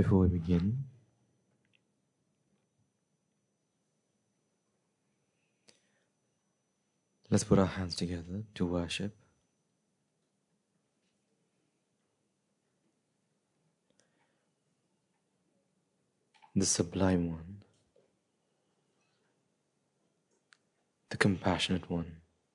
Before we begin, let's put our hands together to worship the Sublime One, the Compassionate One,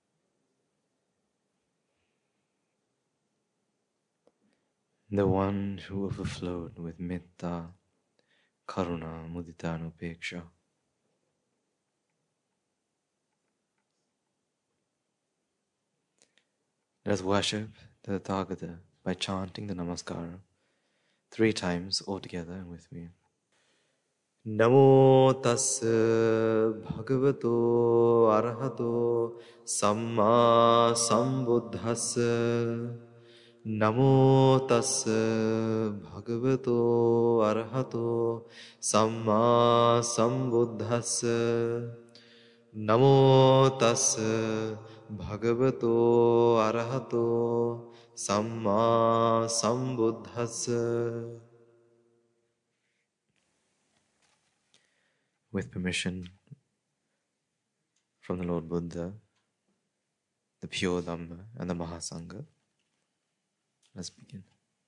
the One who overflowed with Metta, Karuna, Mudita and Upeksha. Let us worship the Tathagata by chanting the Namaskara 3 times all together and with me. Namo tassa bhagavato arahato samma sambuddhassa. Namo tassa bhagavato arahato samma sambuddhassa. Namo tassa bhagavato arahato samma sambuddhassa. With permission from the Lord Buddha, the pure Dhamma and the Mahasangha, let's begin.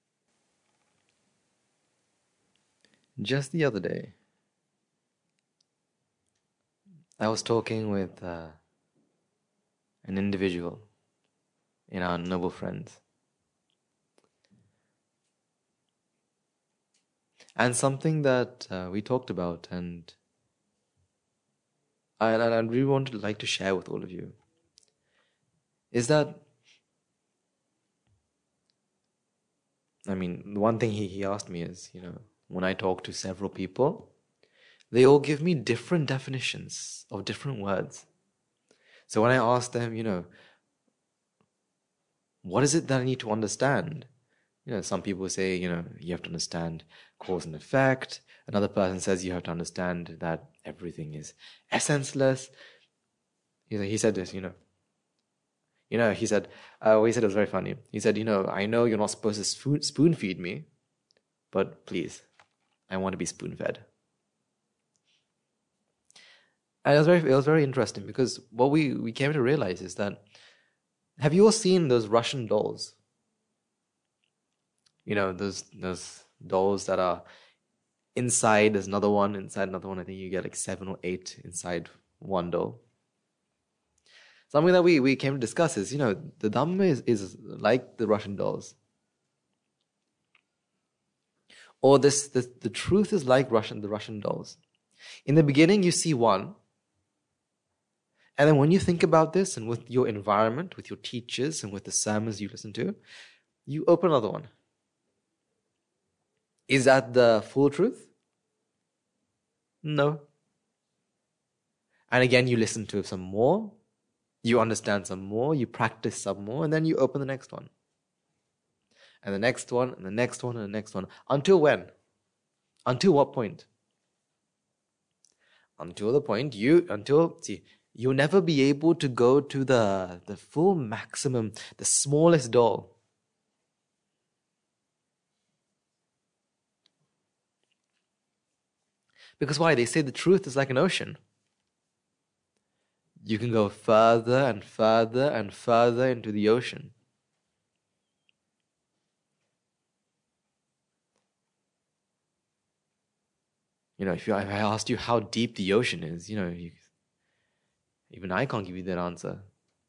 Just the other day, I was talking with an individual in our Noble Friends. And something that we talked about and I really like to share with all of you is that, one thing he asked me is, when I talk to several people, they all give me different definitions of different words. So when I ask them, what is it that I need to understand? Some people say, you have to understand cause and effect. Another person says you have to understand that everything is essenceless. He said this, he said it was very funny. He said, I know you're not supposed to spoon feed me, but please, I want to be spoon fed. And it was very interesting because what we came to realize is that, have you all seen those Russian dolls? Those dolls that are inside, there's another one, inside another one. I think you get like 7 or 8 inside one doll. Something that we came to discuss is, the Dhamma is like the Russian dolls. Or the truth is like the Russian dolls. In the beginning, you see one. And then when you think about this and with your environment, with your teachers and with the sermons you listen to, you open another one. Is that the full truth? No. And again, you listen to some more, you understand some more, you practice some more, and then you open the next one. And the next one, and the next one, and the next one. Until when? Until what point? Until the point you'll never be able to go to the full maximum, the smallest doll. Because why? They say the truth is like an ocean. You can go further and further and further into the ocean. If I asked you how deep the ocean is, even I can't give you that answer.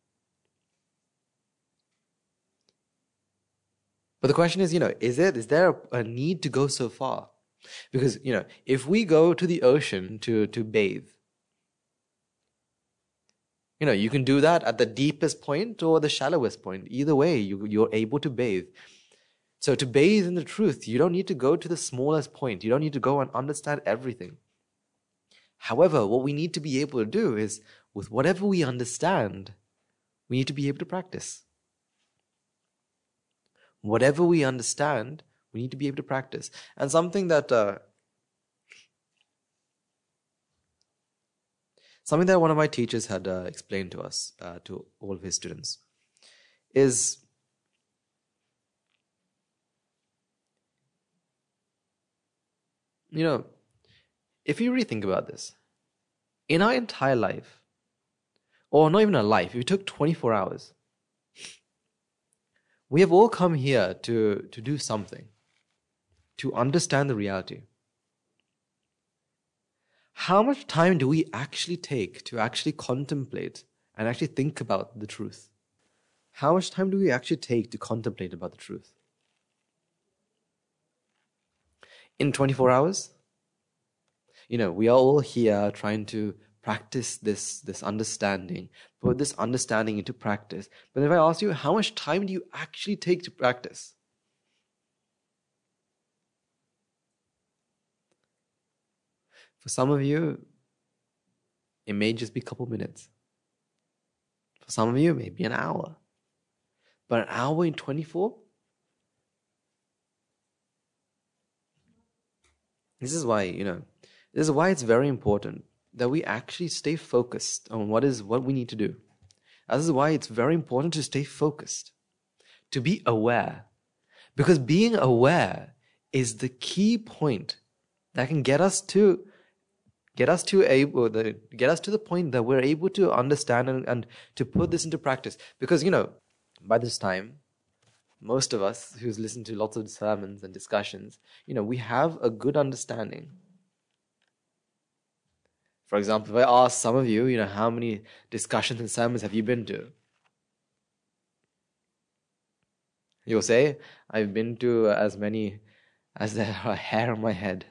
But the question is, is there a need to go so far? Because, if we go to the ocean to bathe, you can do that at the deepest point or the shallowest point. Either way, you're able to bathe. So to bathe in the truth, you don't need to go to the smallest point. You don't need to go and understand everything. However, what we need to be able to do is, with whatever we understand, we need to be able to practice. Whatever we understand, we need to be able to practice. And something that one of my teachers had explained to us, to all of his students, is You know, if you really think about this, in our entire life, or not even our life, if you took 24 hours, we have all come here to do something, to understand the reality. How much time do we actually take to actually contemplate and actually think about the truth? How much time do we actually take to contemplate about the truth? In 24 hours? We are all here trying to practice this understanding, put this understanding into practice. But if I ask you, how much time do you actually take to practice? For some of you, it may just be a couple minutes. For some of you, maybe an hour. But an hour in 24? This is why it's very important that we actually stay focused on what we need to do. This is why it's very important to stay focused, to be aware. Because being aware is the key point that can get us to the point that we're able to understand and to put this into practice. Because, by this time, most of us who's listened to lots of sermons and discussions, we have a good understanding. For example, if I ask some of you, how many discussions and sermons have you been to? You'll say, I've been to as many as there are hair on my head.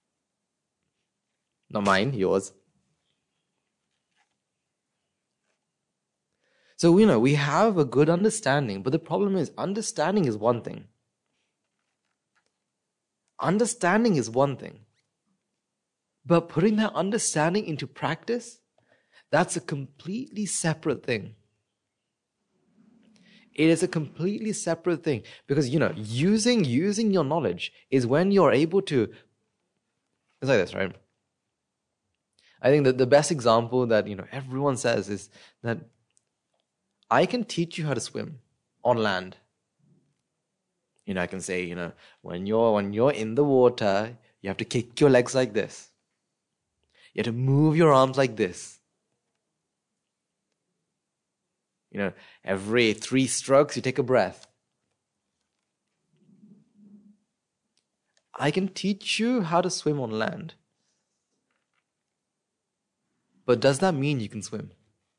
Not mine, yours. So, we have a good understanding, but the problem is, understanding is one thing. Understanding is one thing. But putting that understanding into practice, that's a completely separate thing. It is a completely separate thing. Because, using your knowledge is when you're able to... It's like this, right? I think that the best example that, everyone says is that I can teach you how to swim on land. I can say, when you're in the water, you have to kick your legs like this. You have to move your arms like this. Every 3 strokes, you take a breath. I can teach you how to swim on land. But does that mean you can swim?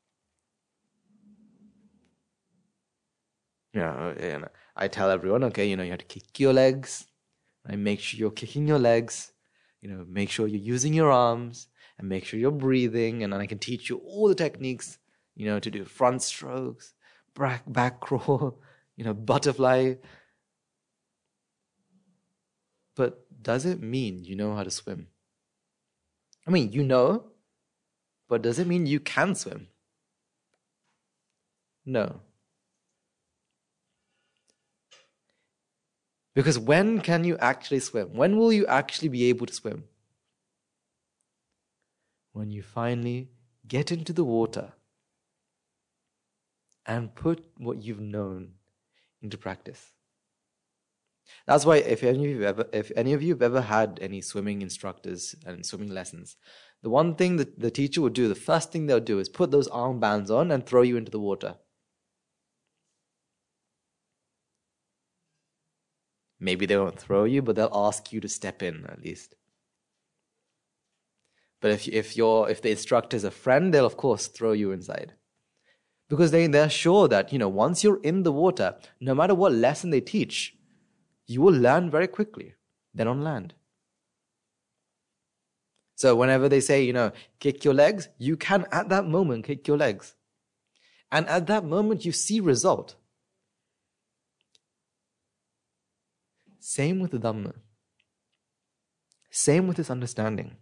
I tell everyone, okay, you have to kick your legs. And make sure you're kicking your legs. Make sure you're using your arms. And make sure you're breathing. And then I can teach you all the techniques, to do front strokes, back crawl, butterfly. But does it mean you know how to swim? I mean, but does it mean you can swim? No. Because when can you actually swim? When will you actually be able to swim? When you finally get into the water and put what you've known into practice. That's why if any of you have ever had any swimming instructors and swimming lessons, the one thing that the teacher would do, the first thing they'll do is put those armbands on and throw you into the water. Maybe they won't throw you, but they'll ask you to step in at least. But if the instructor is a friend, they'll of course throw you inside. Because they're sure that, once you're in the water, no matter what lesson they teach, you will learn very quickly than on land. So whenever they say, kick your legs, you can at that moment kick your legs. And at that moment you see result. Same with the Dhamma. Same with this understanding.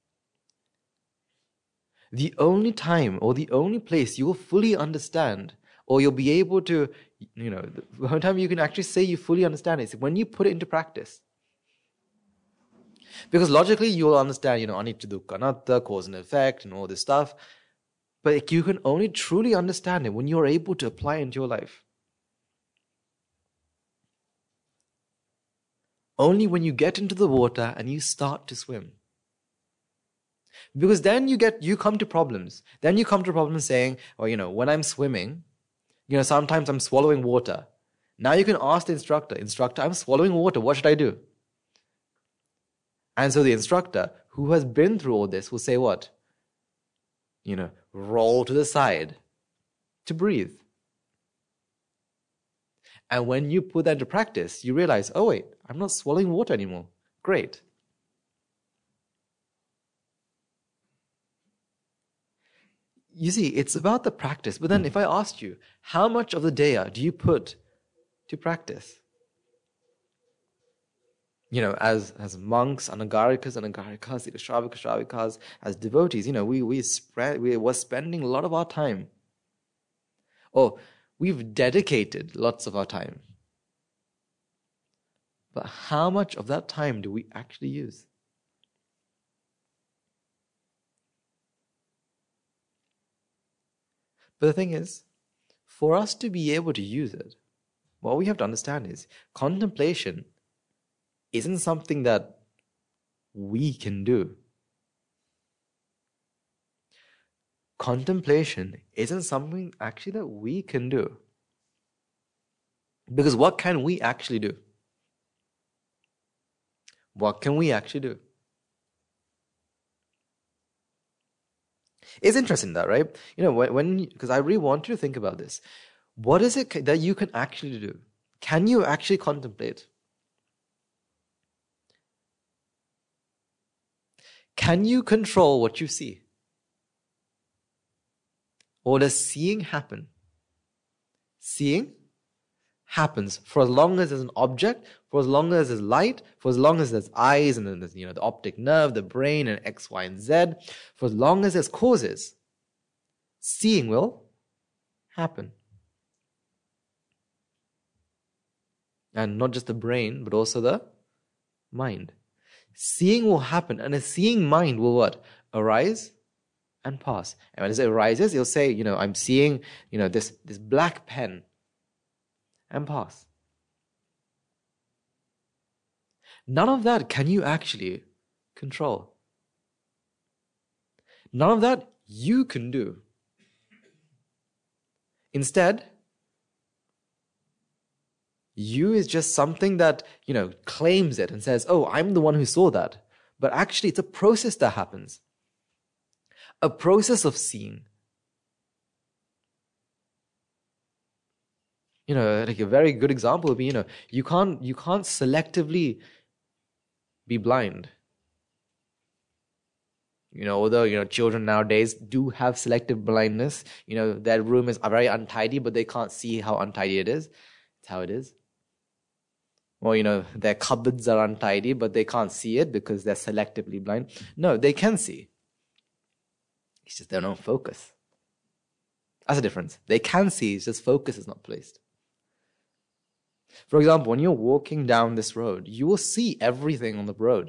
The only time or the only place you will fully understand, or you'll be able to, the only time you can actually say you fully understand is when you put it into practice. Because logically you'll understand, anicca dukkha anatta, cause and effect and all this stuff. But you can only truly understand it when you're able to apply it into your life. only when you get into the water and you start to swim. Because then you come to problems. Then you come to problems saying, oh, when I'm swimming, sometimes I'm swallowing water. Now you can ask the instructor, I'm swallowing water, what should I do? And so the instructor, who has been through all this, will say what? Roll to the side to breathe. And when you put that into practice, you realize, oh wait, I'm not swallowing water anymore. Great. You see, it's about the practice. But then if I asked you, how much of the daya do you put to practice? As monks, anagarikas, shravikas, as devotees, we're spending a lot of our time. Or we've dedicated lots of our time. But how much of that time do we actually use? But the thing is, for us to be able to use it, what we have to understand is contemplation isn't something that we can do. Contemplation isn't something actually that we can do. Because what can we actually do? What can we actually do? It's interesting that, right? Because I really want you to think about this. What is it that you can actually do? Can you actually contemplate? Can you control what you see? Or does seeing happen? Seeing happens for as long as there's an object, for as long as there's light, for as long as there's eyes, and then there's the optic nerve, the brain, and X, Y, and Z. For as long as there's causes, seeing will happen. And not just the brain, but also the mind. Seeing will happen, and a seeing mind will what? Arise and pass. And when it arises, it'll say, I'm seeing, this black pen, and pass. None of that can you actually control. None of that you can do. Instead, you is just something that, claims it and says, oh, I'm the one who saw that. But actually, it's a process that happens. A process of seeing. Like a very good example would be, you can't selectively be blind. Although, children nowadays do have selective blindness, their room is very untidy, but they can't see how untidy it is. It's how it is. Or, their cupboards are untidy, but they can't see it because they're selectively blind. No, they can see. It's just they don't focus. That's the difference. They can see, it's just focus is not placed. For example, when you're walking down this road, you will see everything on the road.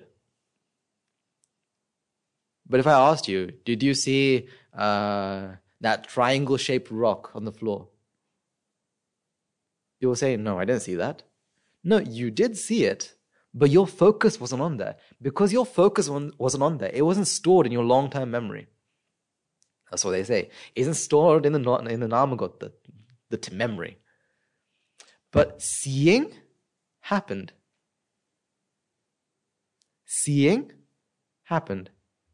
But if I asked you, did you see that triangle-shaped rock on the floor? You will say, no, I didn't see that. No, you did see it, but your focus wasn't on there. Because your focus wasn't on there, it wasn't stored in your long-term memory. That's what they say. It isn't stored in the namagot, the memory. But seeing happened. Seeing happened.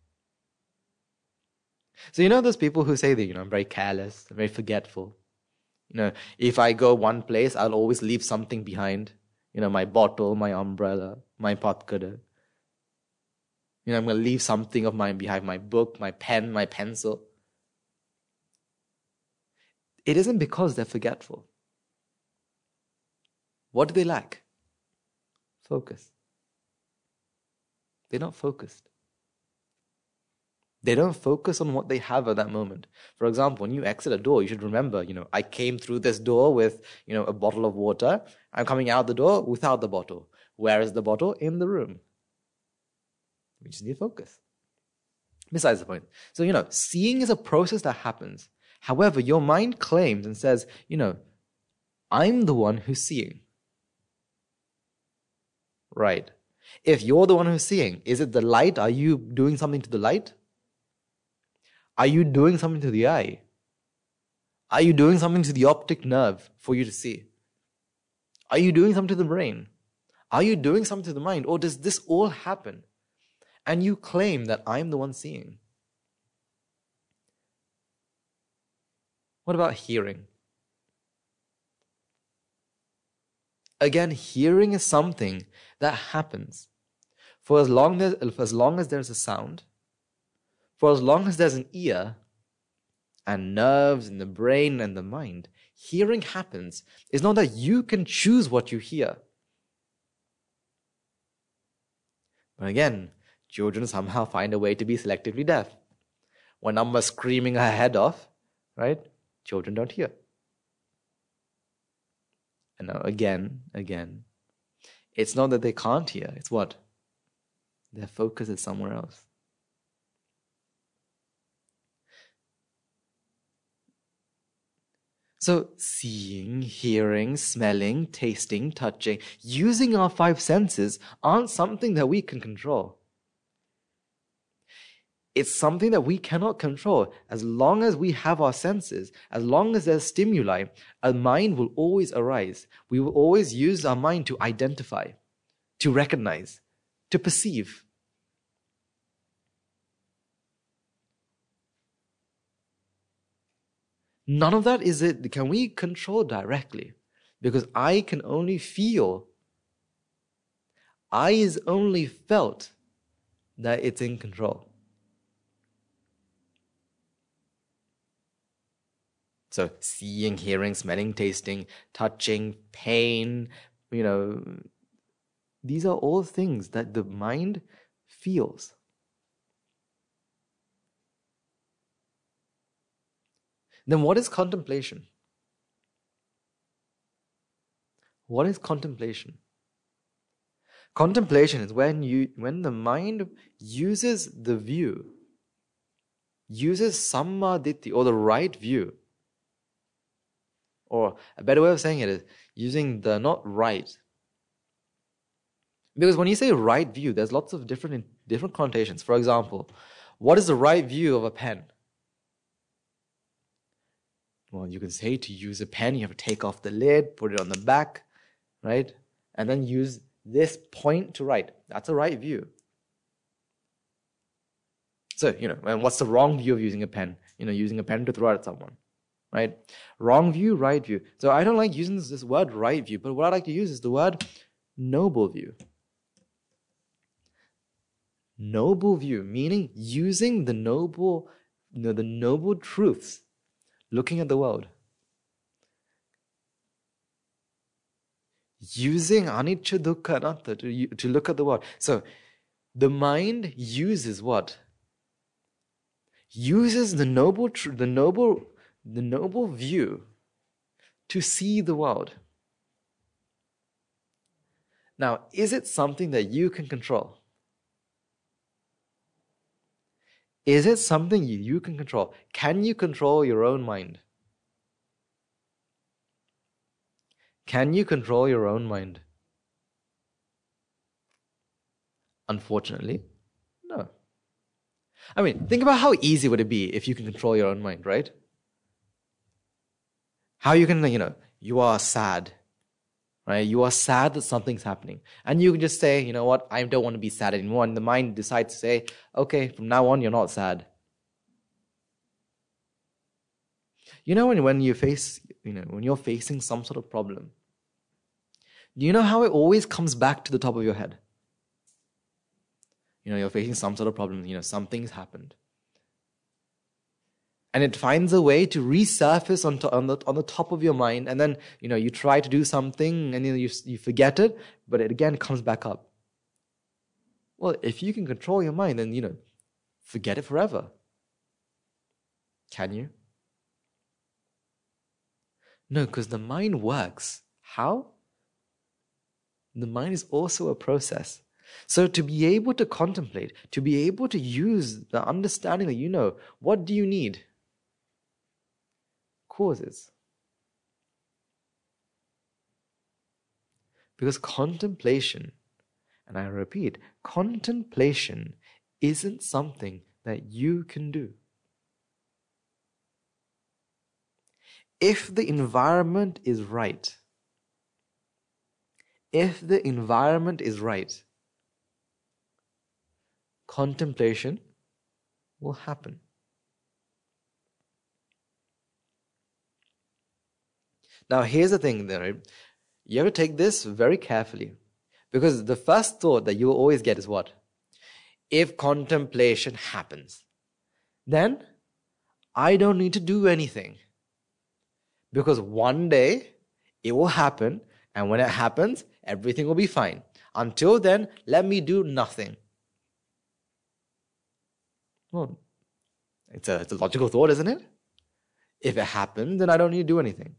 So those people who say that, I'm very careless, I'm very forgetful. If I go one place, I'll always leave something behind. My bottle, my umbrella, my patkada. I'm going to leave something of mine behind, my book, my pen, my pencil. It isn't because they're forgetful. What do they lack? Focus. They're not focused. They don't focus on what they have at that moment. For example, when you exit a door, you should remember, I came through this door with, a bottle of water. I'm coming out the door without the bottle. Where is the bottle? In the room. We just need focus. Besides the point. So, seeing is a process that happens. However, your mind claims and says, I'm the one who's seeing. Right. If you're the one who's seeing, is it the light? Are you doing something to the light? Are you doing something to the eye? Are you doing something to the optic nerve for you to see? Are you doing something to the brain? Are you doing something to the mind? Or does this all happen and you claim that I'm the one seeing? What about hearing? Again, hearing is something that happens for as long as there's a sound, for as long as there's an ear and nerves in the brain and the mind. Hearing happens. It's not that you can choose what you hear. But again, children somehow find a way to be selectively deaf. When Amma's screaming her head off, right? Children don't hear. And now again, it's not that they can't hear. It's what? Their focus is somewhere else. So seeing, hearing, smelling, tasting, touching, using our five senses aren't something that we can control. It's something that we cannot control. As long as we have our senses, as long as there's stimuli, a mind will always arise. We will always use our mind to identify, to recognize, to perceive. None of that can we control directly, because I can only feel. I is only felt that it's in control. So seeing, hearing, smelling, tasting, touching, pain, these are all things that the mind feels. Then what is contemplation? What is contemplation? Contemplation is when the mind uses the view, uses sammaditthi, or the right view. Or a better way of saying it is using the not right. Because when you say right view, there's lots of different connotations. For example, what is the right view of a pen? Well, you can say to use a pen, you have to take off the lid, put it on the back, right? And then use this point to write. That's a right view. So, and what's the wrong view of using a pen? Using a pen to throw at someone, right? Wrong view, right view. So I don't like using this word right view, but what I like to use is the word noble view. Noble view, meaning using the noble truths, looking at the world. Using anicca, dukkha, anatta to look at the world. So the mind uses what? Uses the noble view to see the world. Now, is it something that you can control? Is it something you can control? Can you control your own mind? Can you control your own mind? Unfortunately, no. I mean, think about how easy would it be if you can control your own mind, right? How you can, you are sad, right? You are sad that something's happening. And you can just say, you know what, I don't want to be sad anymore. And the mind decides to say, okay, from now on, you're not sad. When you face, when you're facing some sort of problem, do you know how it always comes back to the top of your head? You're facing some sort of problem, something's happened. And it finds a way to resurface on the top of your mind, and then, you try to do something, and you forget it, but it again comes back up. Well, if you can control your mind, then, forget it forever. Can you? No, because the mind works. How? The mind is also a process. So to be able to contemplate, to be able to use the understanding that what do you need? Causes. Because contemplation And I repeat, contemplation isn't something that you can do. If the environment is right, contemplation will happen. Now, here's the thing there, right? You have to take this very carefully, because the first thought that you will always get is what? If contemplation happens, then I don't need to do anything, because one day it will happen, and when it happens, everything will be fine. Until then, let me do nothing. Well, it's a logical thought, isn't it? If it happens, then I don't need to do anything.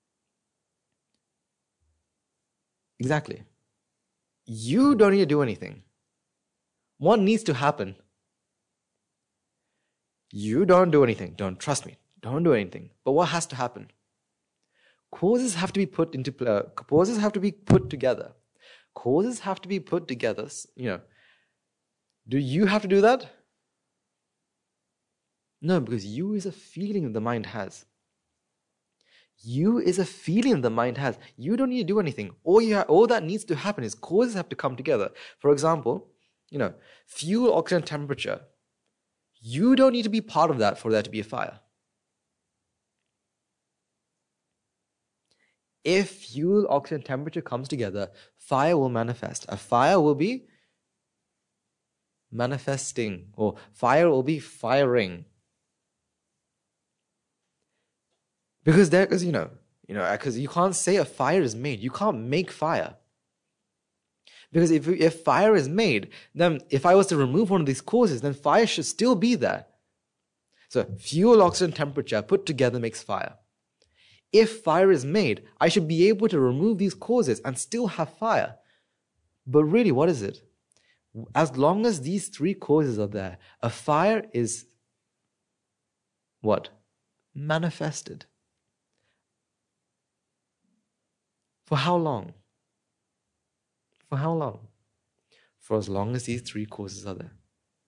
Exactly. You don't need to do anything. What needs to happen? You don't do anything. Don't trust me. Don't do anything. But what has to happen? Causes have to be put together. Causes have to be put together. Do you have to do that? No, because you is a feeling the mind has. You don't need to do anything. All that needs to happen is causes have to come together. For example, fuel, oxygen, temperature. You don't need to be part of that for there to be a fire. If fuel, oxygen, temperature comes together, fire will manifest. A fire will be manifesting, or fire will be firing. Because you can't say a fire is made. You can't make fire. Because if fire is made, then if I was to remove one of these causes, then fire should still be there. So fuel, oxygen, temperature put together makes fire. If fire is made, I should be able to remove these causes and still have fire. But really, what is it? As long as these three causes are there, a fire is what? Manifested. For how long? For as long as these three causes are there.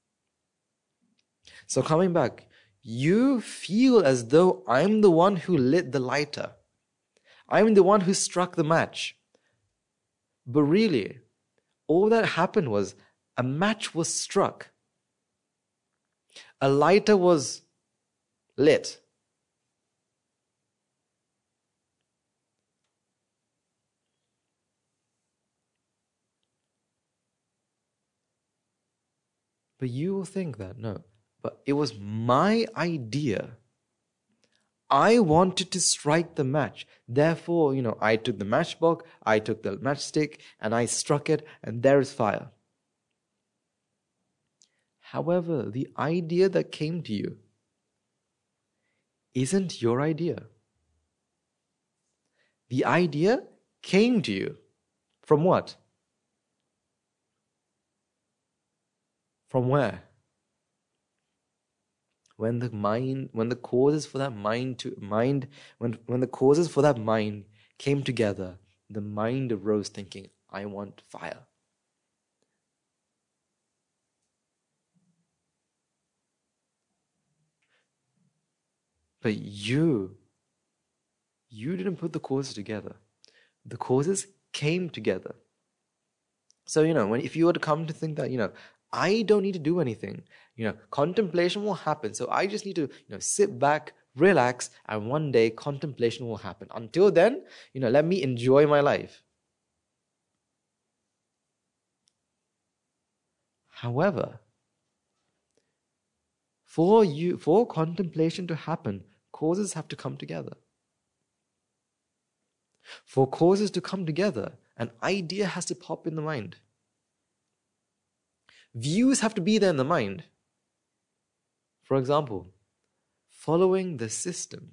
So coming back, you feel as though I'm the one who lit the lighter. I'm the one who struck the match. But really, all that happened was a match was struck. A lighter was lit. But you will think that, no, but it was my idea. I wanted to strike the match. Therefore, I took the matchbox, I took the matchstick, and I struck it, and there is fire. However, the idea that came to you isn't your idea. The idea came to you from what? From where? When the causes for that mind came together, the mind arose thinking, I want fire. But you didn't put the causes together. The causes came together. So, if you were to come to think that, I don't need to do anything, contemplation will happen. So I just need to, sit back, relax, and one day contemplation will happen. Until then, let me enjoy my life. However, for contemplation to happen, causes have to come together. For causes to come together, an idea has to pop in the mind. Views have to be there in the mind. For example, following the system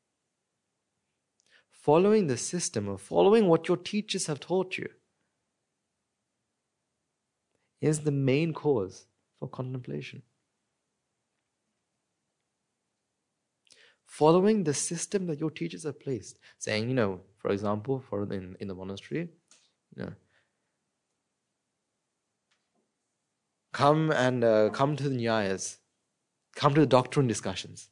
or following what your teachers have taught you is the main cause for contemplation. Following the system that your teachers have placed, saying, for example, in the monastery, come to the Nyayas, come to the doctrine discussions.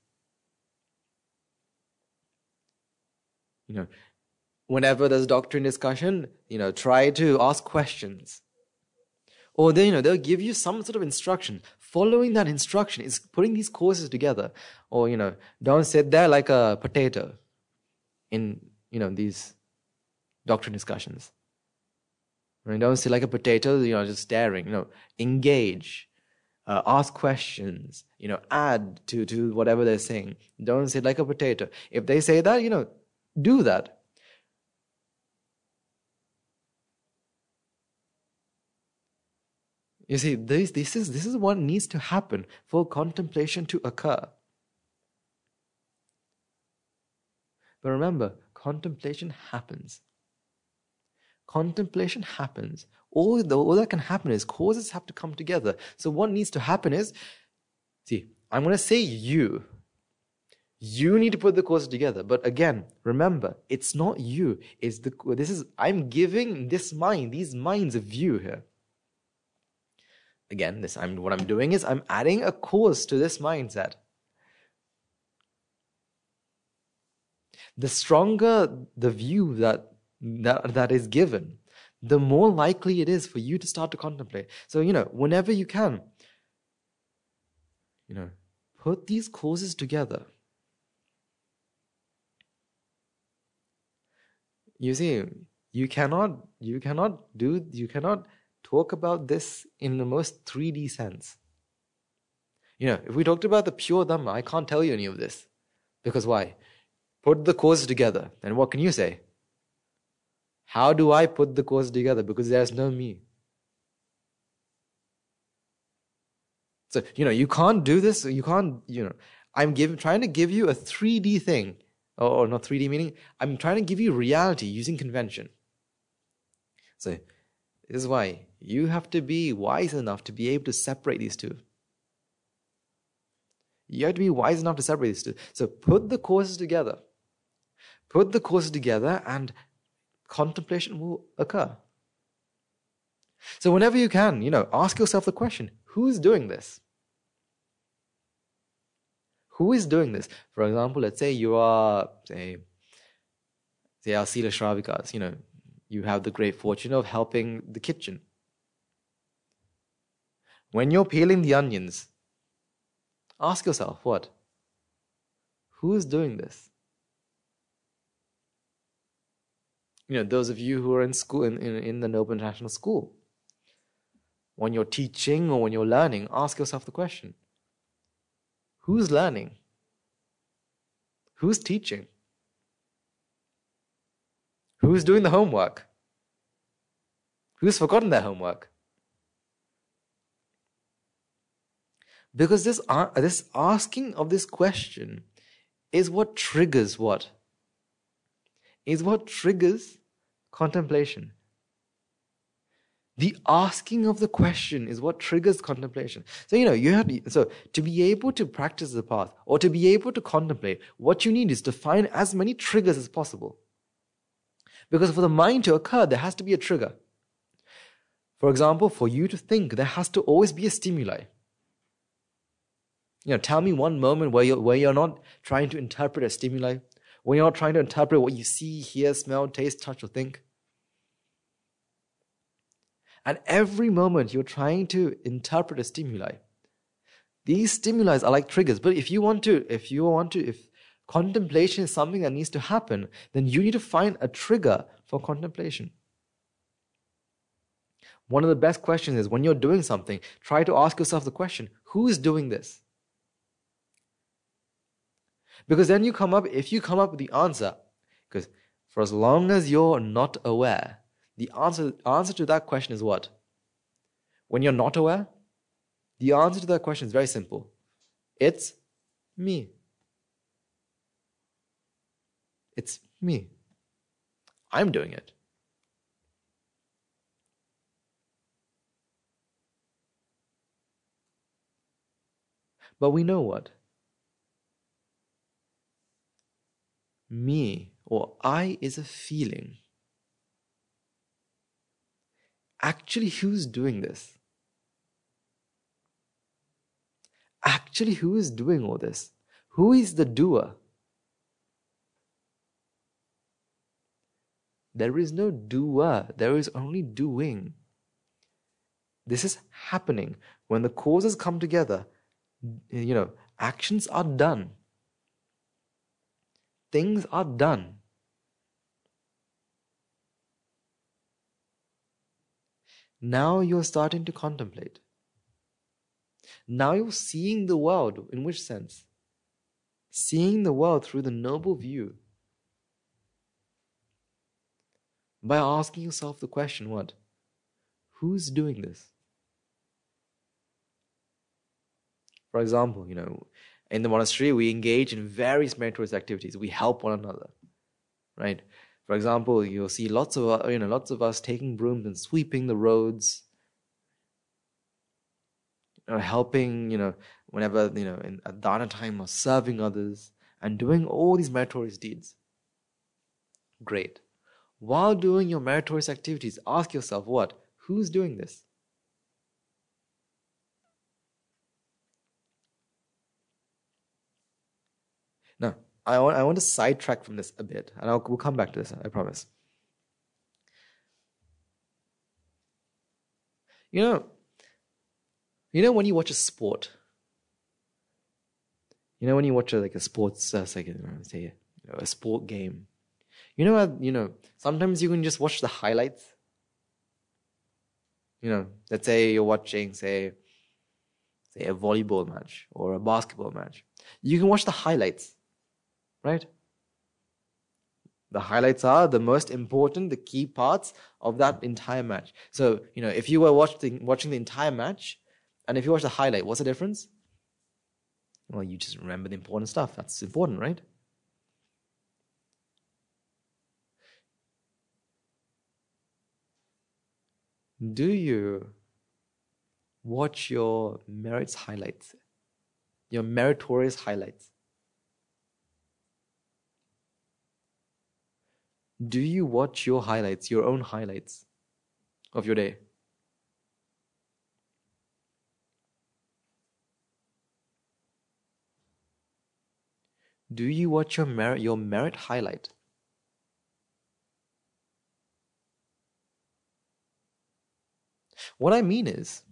Whenever there's doctrine discussion, try to ask questions. Or they'll give you some sort of instruction. Following that instruction is putting these courses together. Or, don't sit there like a potato in, these doctrine discussions. Don't sit like a potato, just staring. Engage. Ask questions. Add to whatever they're saying. Don't sit like a potato. If they say that, do that. You see, this is what needs to happen for contemplation to occur. But remember, contemplation happens. Contemplation happens. All that can happen is causes have to come together. So what needs to happen is, I'm going to say you. You need to put the causes together. But again, remember, it's not you. I'm giving these minds a view here. Again, what I'm doing is I'm adding a cause to this mindset. The stronger the view that is given, the more likely it is for you to start to contemplate. So, whenever you can, put these causes together. You see, you cannot talk about this in the most 3D sense. If we talked about the pure Dhamma, I can't tell you any of this. Because why? Put the causes together. Then what can you say? How do I put the causes together? Because there's no me. So, you can't do this. You can't, I'm trying to give you a 3D thing. Or not 3D meaning, I'm trying to give you reality using convention. So, this is why you have to be wise enough to be able to separate these two. You have to be wise enough to separate these two. So put the courses together. Put the courses together and contemplation will occur. So whenever you can, ask yourself the question, who's doing this? Who is doing this? For example, let's say you are, say our Sila Shravikas, you have the great fortune of helping the kitchen. When you're peeling the onions, ask yourself, what? Who is doing this? Those of you who are in school, in the Noble International School, when you're teaching or when you're learning, ask yourself the question, who's learning? Who's teaching? Who's doing the homework? Who's forgotten their homework? Because this asking of this question is what triggers what? Is what triggers contemplation. The asking of the question is what triggers contemplation. So, to be able to practice the path or to be able to contemplate, what you need is to find as many triggers as possible. Because for the mind to occur, there has to be a trigger. For example, for you to think, there has to always be a stimuli. Tell me one moment where you're not trying to interpret a stimuli, when you're not trying to interpret what you see, hear, smell, taste, touch, or think. And every moment you're trying to interpret a stimuli. These stimuli are like triggers. But if contemplation is something that needs to happen, then you need to find a trigger for contemplation. One of the best questions is when you're doing something, try to ask yourself the question, who is doing this? Because then if you come up with the answer, because for as long as you're not aware, the answer to that question is what? When you're not aware, the answer to that question is very simple. It's me. It's me. I'm doing it. But we know what? Me or I is a feeling. Actually, who's doing this? actually who is doing all this? Who is the doer? There is no doer. There is only doing. This is happening. When the causes come together, actions are done. Things are done. Now you're starting to contemplate. Now you're seeing the world. In which sense? Seeing the world through the noble view. By asking yourself the question, what? Who's doing this? For example, in the monastery, we engage in various meritorious activities. We help one another, right? For example, you'll see lots of us taking brooms and sweeping the roads, helping, whenever, in at dana time or serving others and doing all these meritorious deeds. Great. While doing your meritorious activities, ask yourself what? Who's doing this? Now, I want to sidetrack from this a bit, and we'll come back to this, I promise. When you watch a sport, when you watch a sports, say a sport game, sometimes you can just watch the highlights. Let's say you're watching, say a volleyball match or a basketball match. You can watch the highlights, right? The highlights are the most important, the key parts of that entire match. So, if you were watching the entire match, and if you watch the highlight, what's the difference? Well, you just remember the important stuff. That's important, right? Do you watch your merits highlights? Your meritorious highlights? Do you watch your highlights, your own highlights of your day? Do you watch your merit highlight? What I mean is,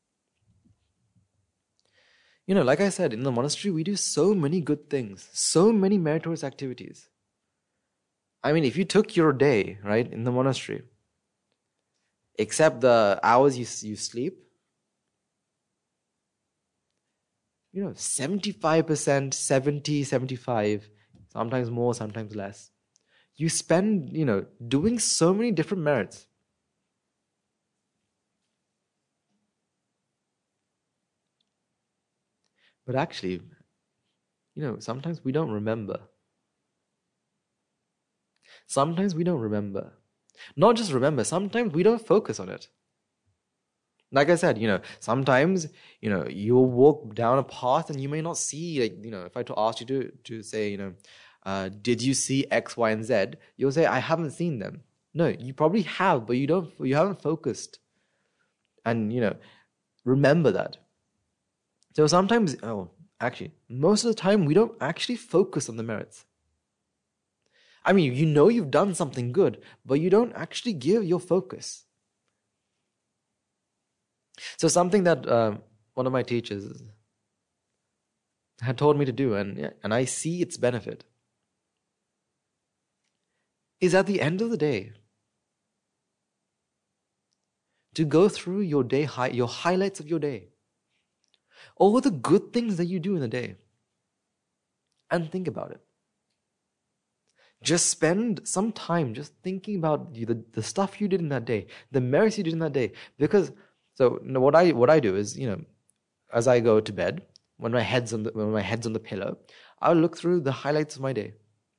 like I said, in the monastery, we do so many good things, so many meritorious activities. I mean, if you took your day, right, in the monastery, except the hours you sleep, 75%, 70, 75, sometimes more, sometimes less. You spend, doing so many different merits. But actually, sometimes we don't remember. Sometimes we don't remember. Not just remember, sometimes we don't focus on it. Like I said, sometimes, you'll walk down a path and you may not see, if I asked you to say, did you see X, Y, and Z? You'll say, I haven't seen them. No, you probably have, but you haven't focused. And, remember that. So sometimes, most of the time, we don't actually focus on the merits. I mean, you've done something good, but you don't actually give your focus. So something that one of my teachers had told me to do, and I see its benefit, is at the end of the day, to go through your day, your highlights of your day, all the good things that you do in the day, and think about it. Just spend some time just thinking about the stuff you did in that day, the merits you did in that day. Because what I do is, as I go to bed, when my head's on the pillow, I'll look through the highlights of my day.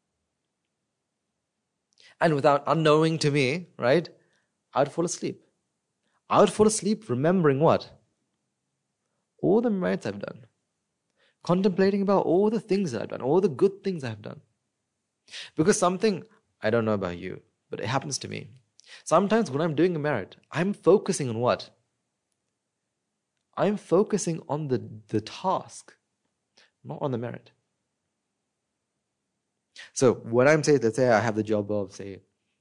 And without unknowing to me, right, I'd fall asleep. I would fall asleep remembering what? All the merits I've done. Contemplating about all the things that I've done, all the good things I've done. Because something, I don't know about you, but it happens to me. Sometimes when I'm doing a merit, I'm focusing on what? I'm focusing on the task, not on the merit. So when I'm saying, let's say I have the job of, say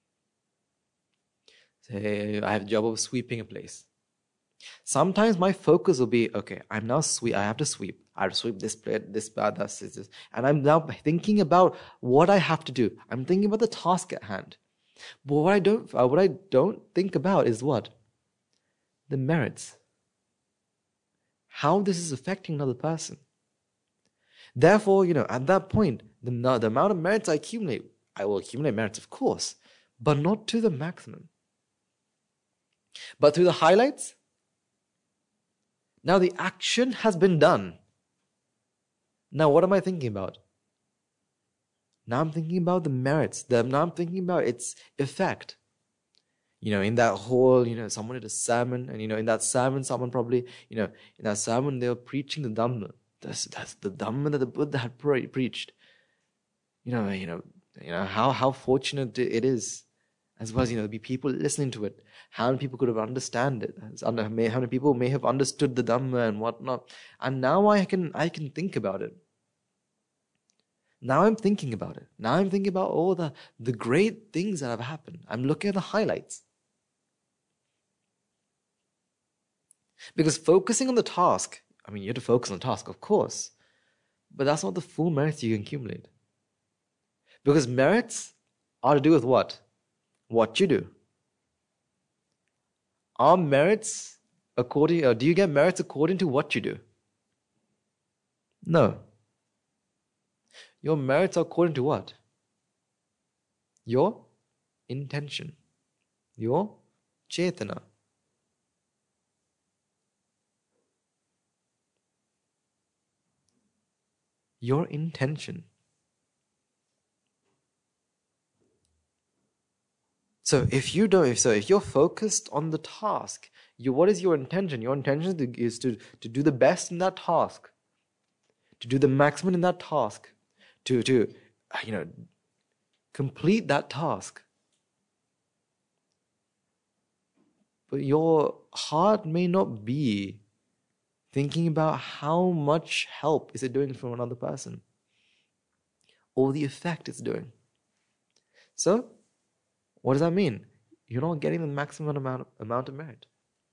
I have the job of sweeping a place. Sometimes my focus will be, okay, I'm now I have to sweep. I have to sweep this plate, this bad, this. And I'm now thinking about what I have to do. I'm thinking about the task at hand. But what I don't think about is what? The merits. How this is affecting another person. Therefore, at that point, the amount of merits I will accumulate merits, of course, but not to the maximum. But through the highlights, now the action has been done. Now what am I thinking about? Now I'm thinking about the merits. Now I'm thinking about its effect. In that whole, someone did a sermon, and in that sermon, someone probably, in that sermon, they were preaching the Dhamma. That's the Dhamma that the Buddha had preached. How fortunate it is, as well as there'll be people listening to it. How many people could have understand it? How many people may have understood the Dhamma and whatnot? And now I can think about it. Now I'm thinking about it. Now I'm thinking about all the great things that have happened. I'm looking at the highlights. Because focusing on the task, you have to focus on the task, of course, but that's not the full merits you can accumulate. Because merits are to do with what? What you do. Are merits do you get merits according to what you do? No. Your merits are according to what? Your intention. Your chetana. Your intention. So if you're focused on the task, what is your intention? Your intention is to do the best in that task, to do the maximum in that task, to complete that task. But your heart may not be thinking about how much help is it doing for another person, or the effect it's doing. So, what does that mean? You're not getting the maximum amount of merit.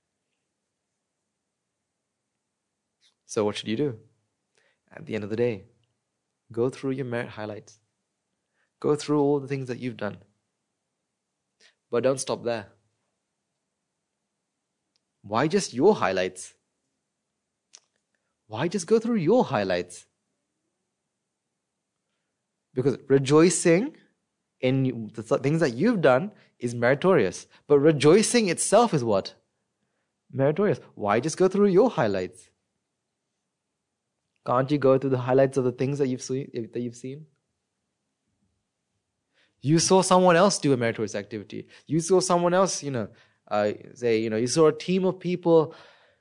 So what should you do? At the end of the day, go through your merit highlights. Go through all the things that you've done. But don't stop there. Why just your highlights? Why just go through your highlights? Because rejoicing in the things that you've done is meritorious. But rejoicing itself is what? Meritorious. Why just go through your highlights? Can't you go through the highlights of the things that you've seen? You saw someone else do a meritorious activity. You saw someone else, you saw a team of people,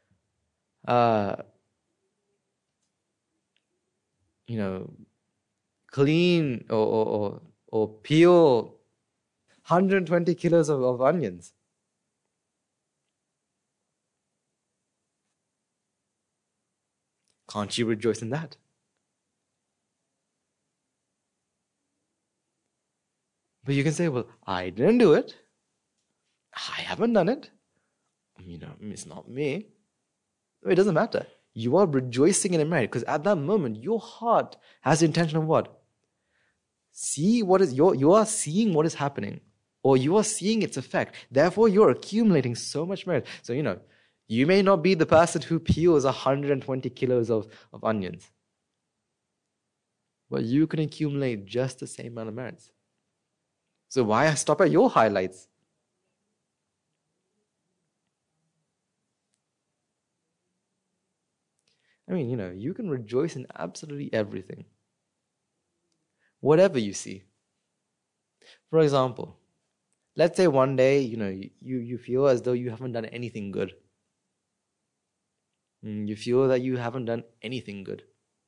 clean or peel 120 kilos of onions. Can't you rejoice in that? But you can say, well, I didn't do it. I haven't done it. It's not me. It doesn't matter. You are rejoicing in a merit because at that moment, your heart has the intention of what? You are seeing what is happening, or you are seeing its effect. Therefore, you're accumulating so much merit. So, you may not be the person who peels 120 kilos of onions, but you can accumulate just the same amount of merits. So why stop at your highlights? You can rejoice in absolutely everything. Whatever you see. For example, let's say one day, you feel as though you haven't done anything good. You feel that you haven't done anything good.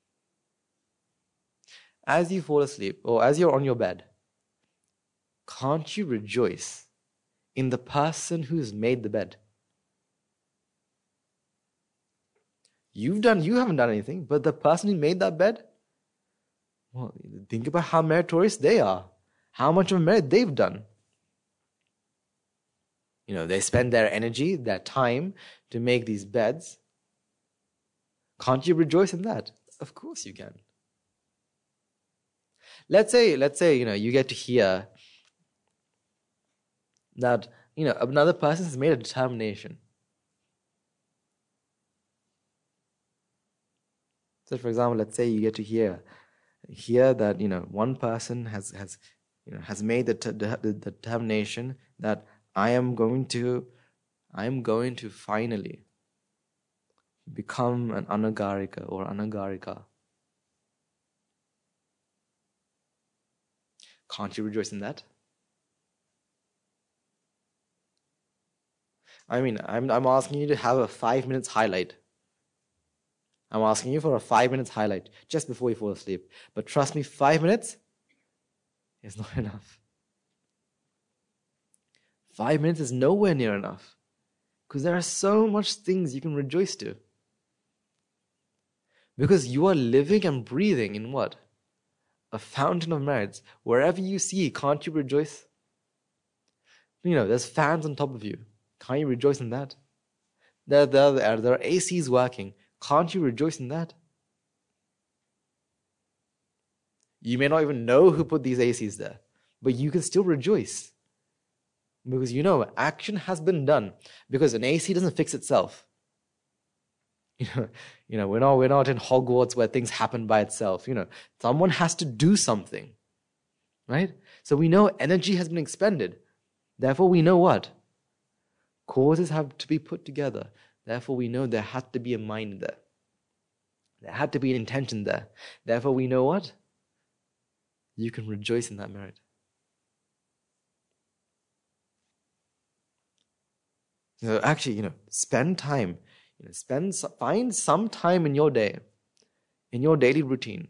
As you fall asleep, or as you're on your bed, can't you rejoice in the person who's made the bed? You haven't done anything, but the person who made that bed, well, think about how meritorious they are, how much of merit they've done. They spend their energy, their time to make these beds. Can't you rejoice in that? Of course you can. Let's say, you get to hear that, another person has made a determination. So, for example, let's say you get to hear that, one person has made the determination that I am going to finally become an anagarika or anagarika. Can't you rejoice in that? I mean, I'm asking you to have a 5 minutes highlight. I'm asking you for a 5 minutes highlight just before you fall asleep. But trust me, 5 minutes is not enough. 5 minutes is nowhere near enough. Because there are so much things you can rejoice to. Because you are living and breathing in what? A fountain of merits. Wherever you see, can't you rejoice? There's fans on top of you. Can't you rejoice in that? There are ACs working. Can't you rejoice in that? You may not even know who put these ACs there, but you can still rejoice. Because action has been done. Because an AC doesn't fix itself. We're not in Hogwarts where things happen by itself. Someone has to do something. Right? So we know energy has been expended. Therefore we know what? Causes have to be put together. Therefore we know there had to be a mind there. There had to be an intention there. Therefore we know what? You can rejoice in that merit. So actually, spend time. Find some time in your day, in your daily routine.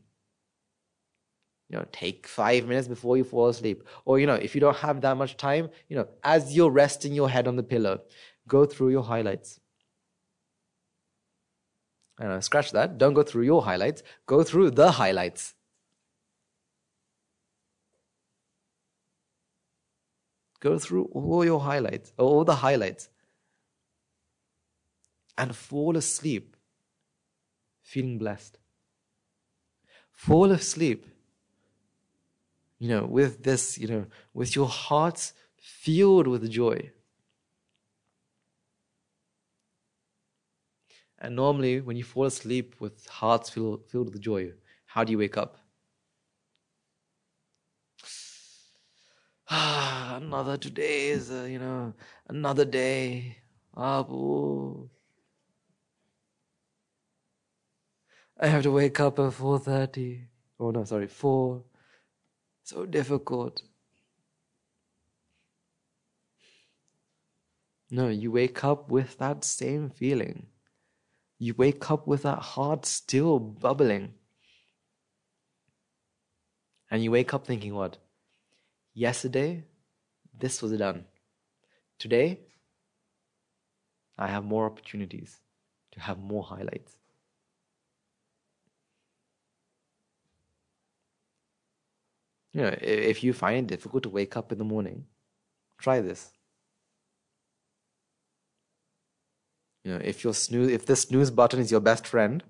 Take 5 minutes before you fall asleep. Or, if you don't have that much time, as you're resting your head on the pillow, go through your highlights. Scratch that. Don't go through your highlights. Go through the highlights. Go through all your highlights, all the highlights. And fall asleep feeling blessed. Fall asleep, with this, with your hearts filled with joy. And normally, when you fall asleep with hearts filled with joy, how do you wake up? Today is, another day. I have to wake up at 4:30. Oh no, sorry, 4. So difficult. No, you wake up with that same feeling. You wake up with that heart still bubbling. And you wake up thinking what? Yesterday, this was done. Today, I have more opportunities to have more highlights. If you find it difficult to wake up in the morning, try this. If the snooze button is your best friend,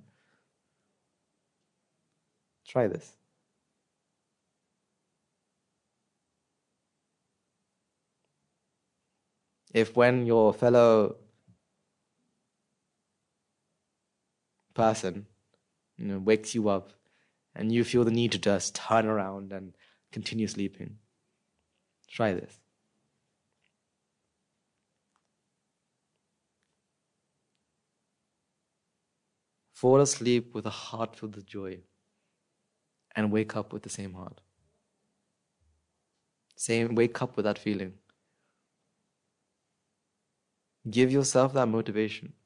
try this. If when your fellow person, wakes you up and you feel the need to just turn around and continue sleeping, try this. Fall asleep with a heart filled with joy and wake up with the same heart. Wake up with that feeling. Give yourself that motivation.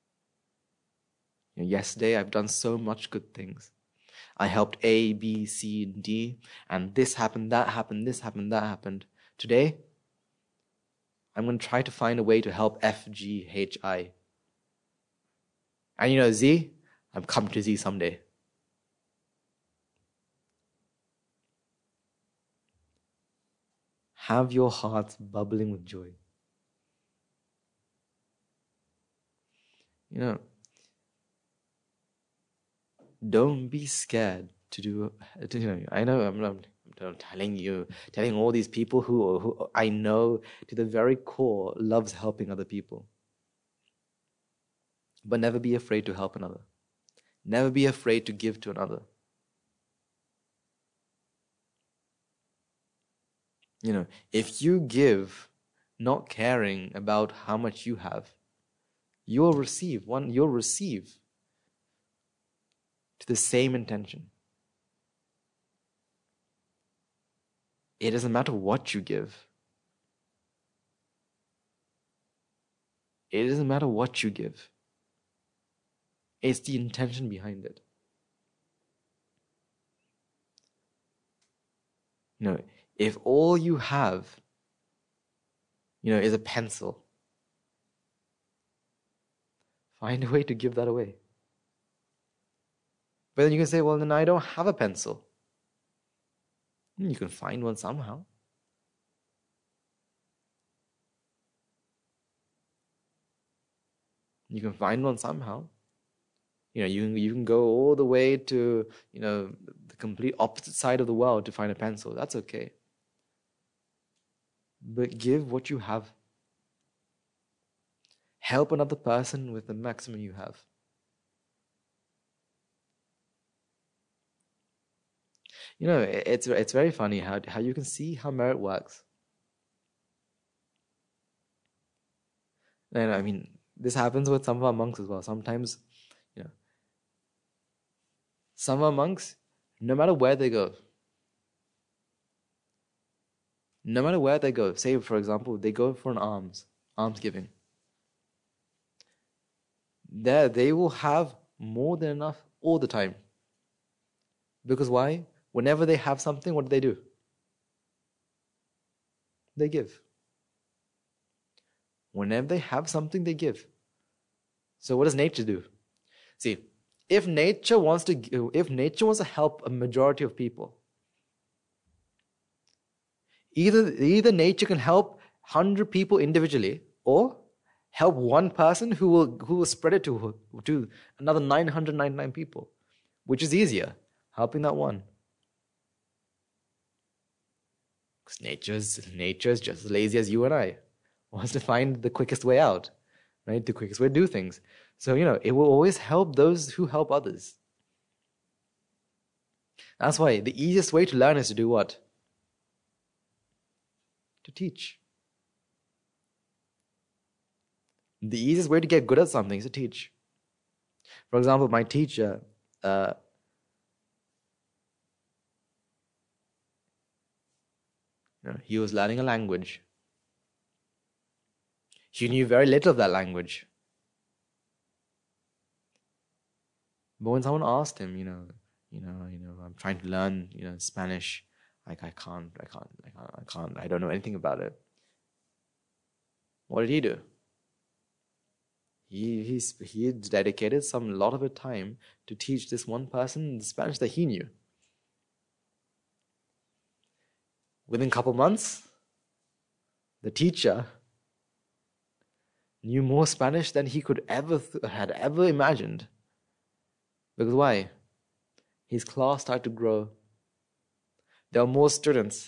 Yesterday I've done so much good things. I helped A, B, C, and D, and this happened, that happened, this happened, that happened. Today, I'm going to try to find a way to help F, G, H, I. And Z, I'm coming to see someday. Have your hearts bubbling with joy. Don't be scared to do. I know I'm telling all these people who I know to the very core loves helping other people. But never be afraid to help another. Never be afraid to give to another. If you give, not caring about how much you have, you'll receive to the same intention. It doesn't matter what you give. It doesn't matter what you give. It's the intention behind it. If all you have, is a pencil, find a way to give that away. But then you can say, well, then I don't have a pencil. You can find one somehow. You can find one somehow. You can go all the way to, the complete opposite side of the world to find a pencil. That's okay. But give what you have. Help another person with the maximum you have. It's very funny how you can see how merit works. And this happens with some of our monks as well. Sometimes, some of our monks, no matter where they go, say for example, they go for an almsgiving. There, they will have more than enough all the time. Because why? Whenever they have something, what do? They give. Whenever they have something, they give. So what does nature do? See, if nature wants to help a majority of people, either nature can help 100 people individually, or help one person who will spread it to another 999 people. Which is easier? Helping that one. Because nature is just as lazy as you and I. Wants to find the quickest way out, right? The quickest way to do things. So, it will always help those who help others. That's why the easiest way to learn is to do what? To teach. The easiest way to get good at something is to teach. For example, my teacher, he was learning a language. He knew very little of that language. But when someone asked him, I'm trying to learn, Spanish, I don't know anything about it. What did he do? He dedicated a lot of his time to teach this one person the Spanish that he knew. Within a couple months, the teacher knew more Spanish than he could had ever imagined. Because why? His class started to grow. There were more students.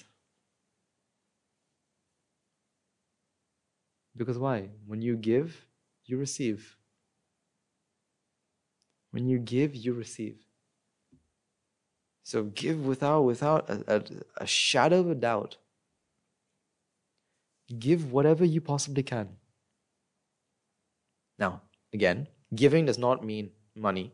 Because why? When you give, you receive. When you give, you receive. So give without a shadow of a doubt. Give whatever you possibly can. Now, again, giving does not mean money.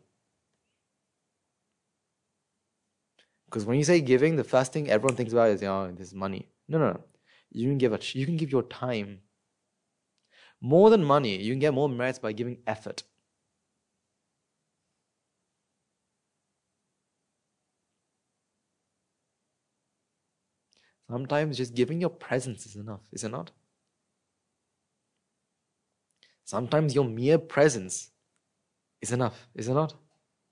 Because when you say giving, the first thing everyone thinks about is, this is money. No. You can give your time. More than money, you can get more merits by giving effort. Sometimes just giving your presence is enough, is it not? Sometimes your mere presence is enough, is it not?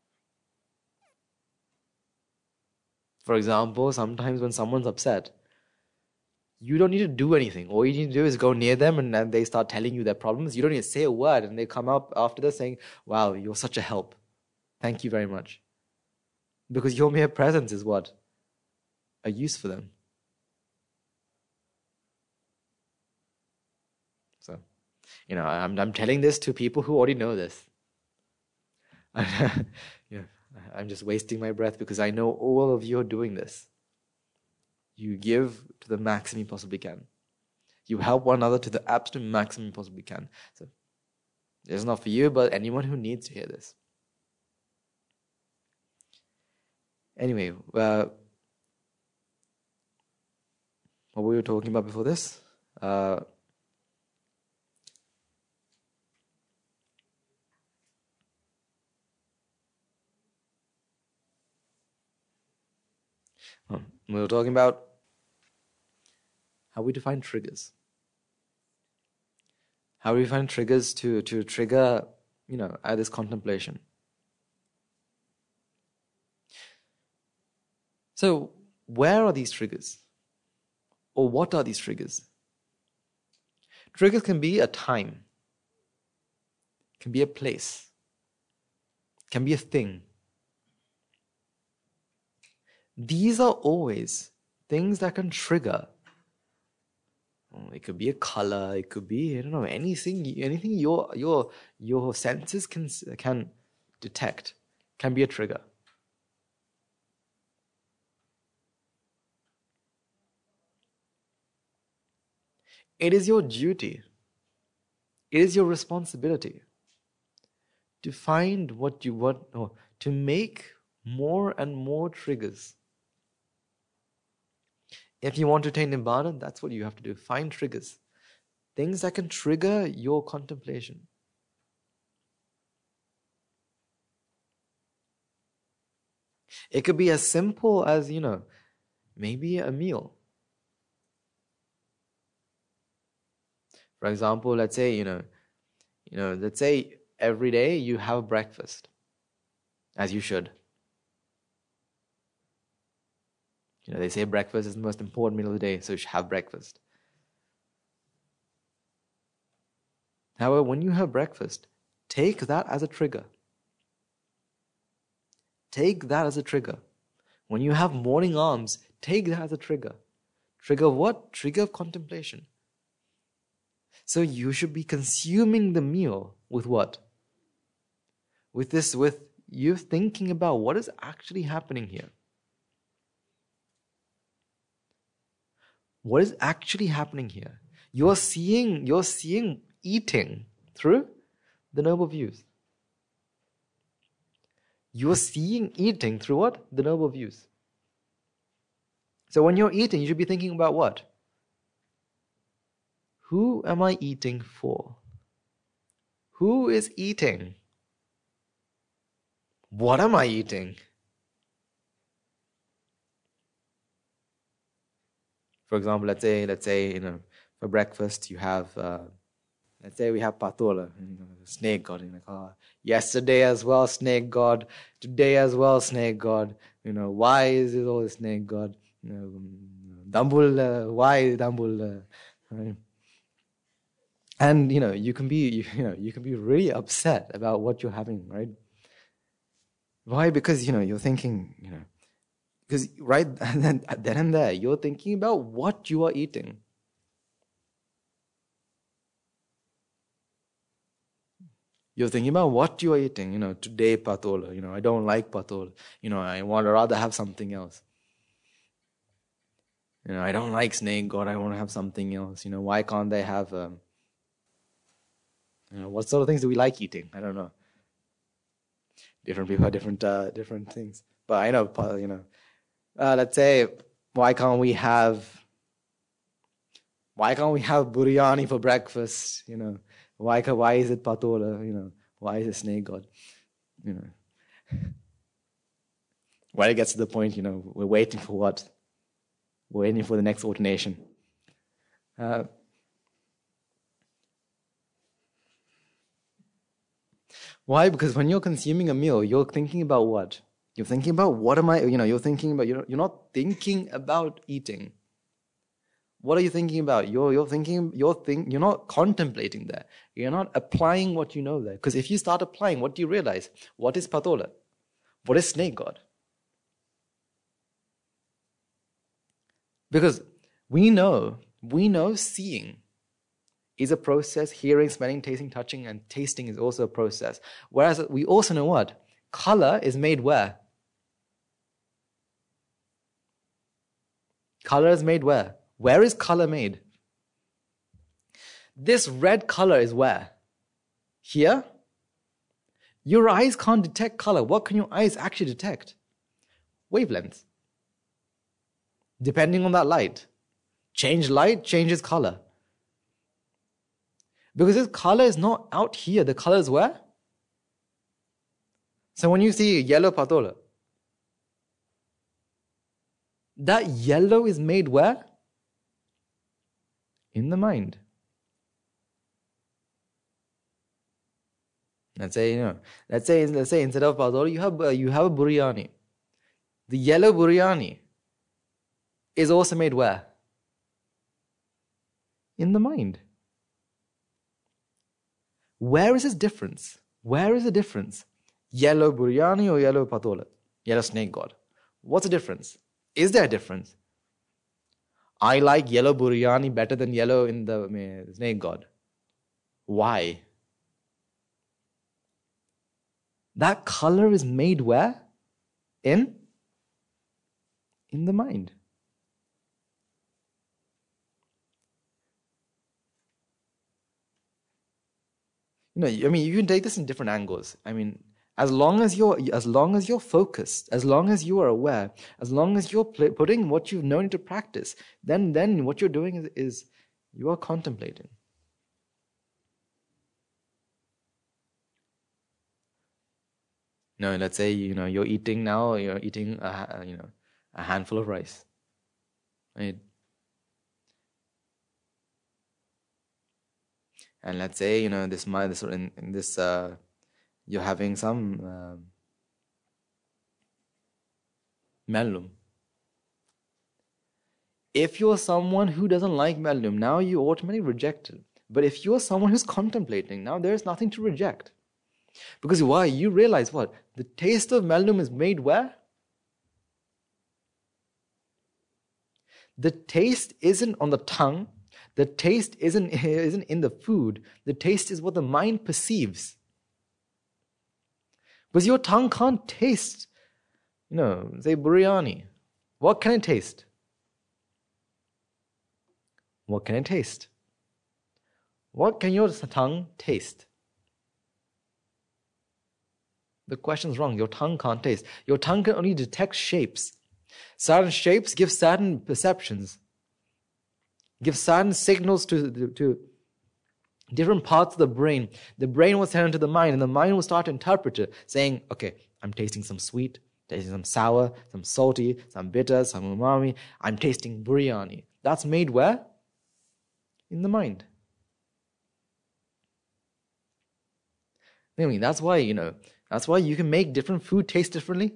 For example, sometimes when someone's upset, you don't need to do anything. All you need to do is go near them, and then they start telling you their problems. You don't need to say a word, and they come up after this saying, wow, you're such a help. Thank you very much. Because your mere presence is what? A use for them. So, I'm telling this to people who already know this. I'm just wasting my breath because I know all of you are doing this. You give to the maximum you possibly can. You help one another to the absolute maximum you possibly can. So, it's not for you, but anyone who needs to hear this. Anyway, what were we talking about before this? We were talking about how we define triggers. How we find triggers to trigger, this contemplation. So, where are these triggers? Or what are these triggers? Triggers can be a time, can be a place, can be a thing. These are always things that can trigger. It could be a color, it could be, anything your senses can detect can be a trigger. It is your duty, it is your responsibility to find what you want, or to make more and more triggers. If you want to attain Nibbana, that's what you have to do. Find triggers. Things that can trigger your contemplation. It could be as simple as, maybe a meal. For example, let's say, let's say every day you have breakfast, as you should. They say breakfast is the most important meal of the day, so you should have breakfast. However, when you have breakfast, take that as a trigger. Take that as a trigger. When you have morning alms, take that as a trigger. Trigger of what? Trigger of contemplation. So you should be consuming the meal with what? With you thinking about what is actually happening here. What is actually happening here? You're seeing eating through the noble views. You're seeing eating through what? The noble views. So when you're eating, you should be thinking about what? Who am I eating for? Who is eating? What am I eating? For example, let's say, for breakfast you have, let's say we have patola, snake god. Yesterday as well, snake god. Today as well, snake god. Why is it always snake god? Dambul, why Dambul? Right? And you can be really upset about what you're having, right? Why? Because you're thinking, because right then and there, you're thinking about what you are eating. You're thinking about what you are eating. Today patola. I don't like patola. I want to rather have something else. I don't like snake god. I want to have something else. Why can't they have? What sort of things do we like eating? I don't know. Different people have different things. But I know, let's say, why can't we have biryani for breakfast? Why is it patola? Why is it snake god? When it gets to the point, we're waiting for what? We're waiting for the next ordination. Why? Because when you're consuming a meal, you're thinking about what? You're thinking about what am I, you're thinking about, you're not thinking about eating. What are you thinking about? You're not contemplating there. You're not applying what you know there. Because if you start applying, what do you realize? What is patola? What is snake god? Because we know seeing is a process, hearing, smelling, tasting, touching, and tasting is also a process. Whereas we also know what? Color is made where? Color is made where? Where is color made? This red color is where? Here? Your eyes can't detect color. What can your eyes actually detect? Wavelengths. Depending on that light. Change light, changes color. Because this color is not out here. The color is where? So when you see yellow patola, that yellow is made where? In the mind. Let's say instead of patola, you have a biryani. The yellow biryani is also made where? In the mind. Where is this difference? Where is the difference? Yellow biryani or yellow patola? Yellow snake god. What's the difference? Is there a difference? I like yellow biryani better than yellow in the snake god. Why? That color is made where? In the mind. You can take this in different angles. As long as you're focused, as long as you are aware, as long as you're putting what you've known into practice, then what you're doing is you are contemplating. Let's say you're eating now. You're eating a handful of rice, right? And let's say you're having some mellum. If you're someone who doesn't like mellum, now you automatically reject it. But if you're someone who's contemplating, now there's nothing to reject. Because why? You realize what? The taste of mellum is made where? The taste isn't on the tongue. The taste isn't in the food. The taste is what the mind perceives. Because your tongue can't taste, say biryani. What can it taste? What can it taste? What can your tongue taste? The question's wrong. Your tongue can't taste. Your tongue can only detect shapes. Certain shapes give certain perceptions. Give certain signals to different parts of the brain. The brain will send it to the mind, and the mind will start to interpret it, saying, okay, I'm tasting some sweet, tasting some sour, some salty, some bitter, some umami. I'm tasting biryani. That's made where? In the mind. That's why you can make different food taste differently.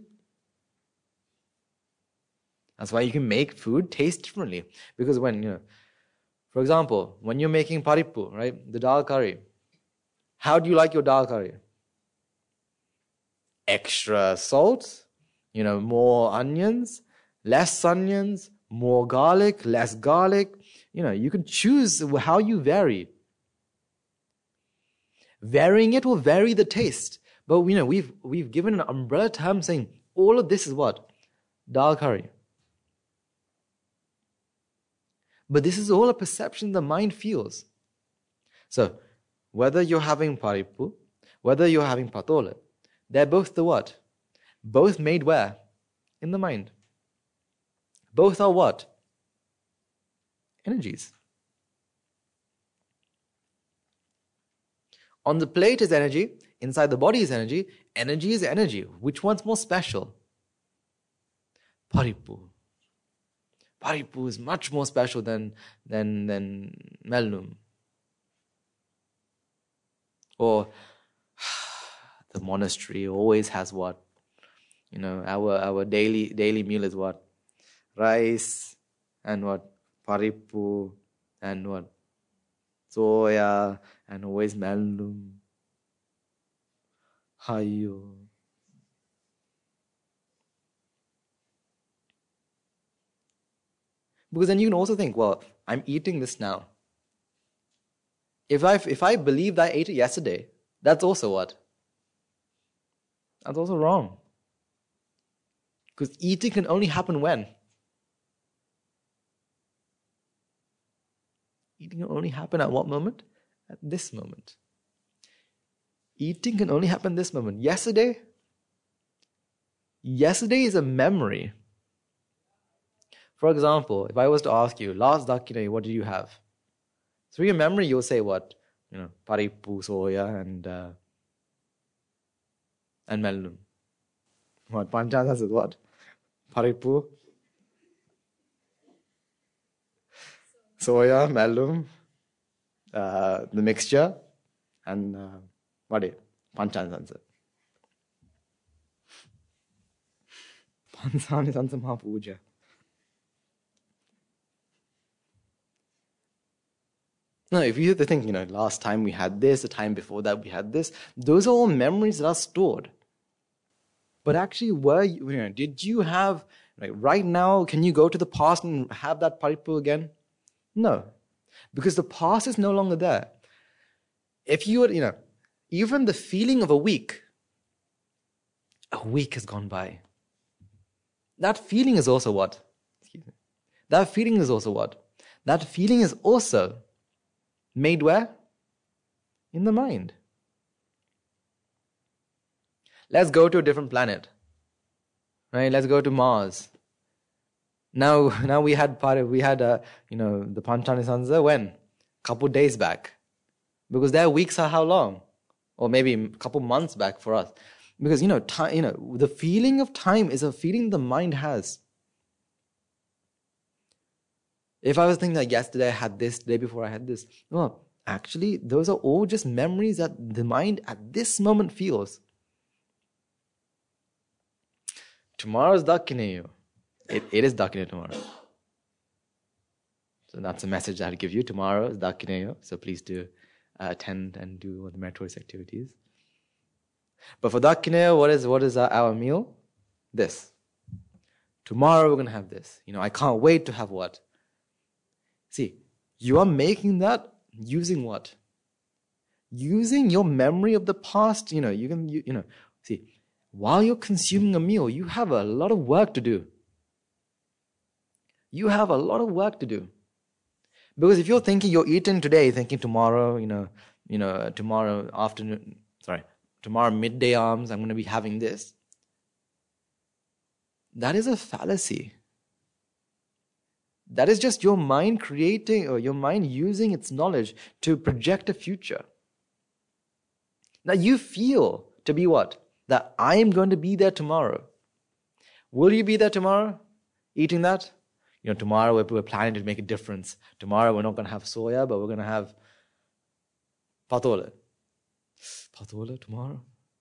That's why you can make food taste differently. Because for example, when you're making parippu, right, the dal curry, how do you like your dal curry? Extra salt, more onions, less onions, more garlic, less garlic. You can choose how you vary. Varying it will vary the taste. But we've given an umbrella term saying all of this is what? Dal curry. But this is all a perception the mind feels. So, whether you're having parippu, whether you're having patola, they're both the what? Both made where? In the mind. Both are what? Energies. On the plate is energy, inside the body is energy. Energy is energy. Which one's more special? Parippu. Parippu is much more special than mellum. Or the monastery always has what? Our daily meal is what? Rice and what? Paripu and what? Soya and always melum. Hayo. Because then you can also think, well, I'm eating this now. If I believed I ate it yesterday, that's also what? That's also wrong. Because eating can only happen when? Eating can only happen at what moment? At this moment. Eating can only happen this moment. Yesterday is a memory. For example, if I was to ask you, last dakine, what did you have? Through your memory, you'll say what? Paripu, soya, and melum. What? Panchasas is what? Paripu, soya, melum, the mixture, and what is Panchasas? Panchasas Mahapuja. No, if you have to think, last time we had this, the time before that we had this, those are all memories that are stored. But actually, did you have, right now, can you go to the past and have that paripu again? No, because the past is no longer there. If you were, even the feeling of a week has gone by. That feeling is also what? That feeling is also what? That feeling is also made where? In the mind. Let's go to a different planet. Right? Let's go to Mars. Now we had the Panchanisansa when? Couple days back. Because their weeks are how long? Or maybe a couple months back for us. Because time, the feeling of time is a feeling the mind has. If I was thinking like yesterday I had this, the day before I had this. No, actually, those are all just memories that the mind at this moment feels. Tomorrow's Dakineyo. It is Dakineyo tomorrow. So that's a message I'll give you. Tomorrow is Dakineyo. So please do attend and do the meritorious activities. But for Dakineyo, what is our meal? This. Tomorrow we're going to have this. I can't wait to have what? See, you are making that using what? Using your memory of the past. See, while you're consuming a meal, you have a lot of work to do. You have a lot of work to do. Because if you're thinking you're eating today, thinking tomorrow, tomorrow afternoon, tomorrow midday arms, I'm going to be having this. That is a fallacy. That is just your mind creating, or your mind using its knowledge to project a future. Now you feel to be what? That I am going to be there tomorrow. Will you be there tomorrow? Eating that? Tomorrow we're planning to make a difference. Tomorrow we're not going to have soya, but we're going to have patola. Patola tomorrow?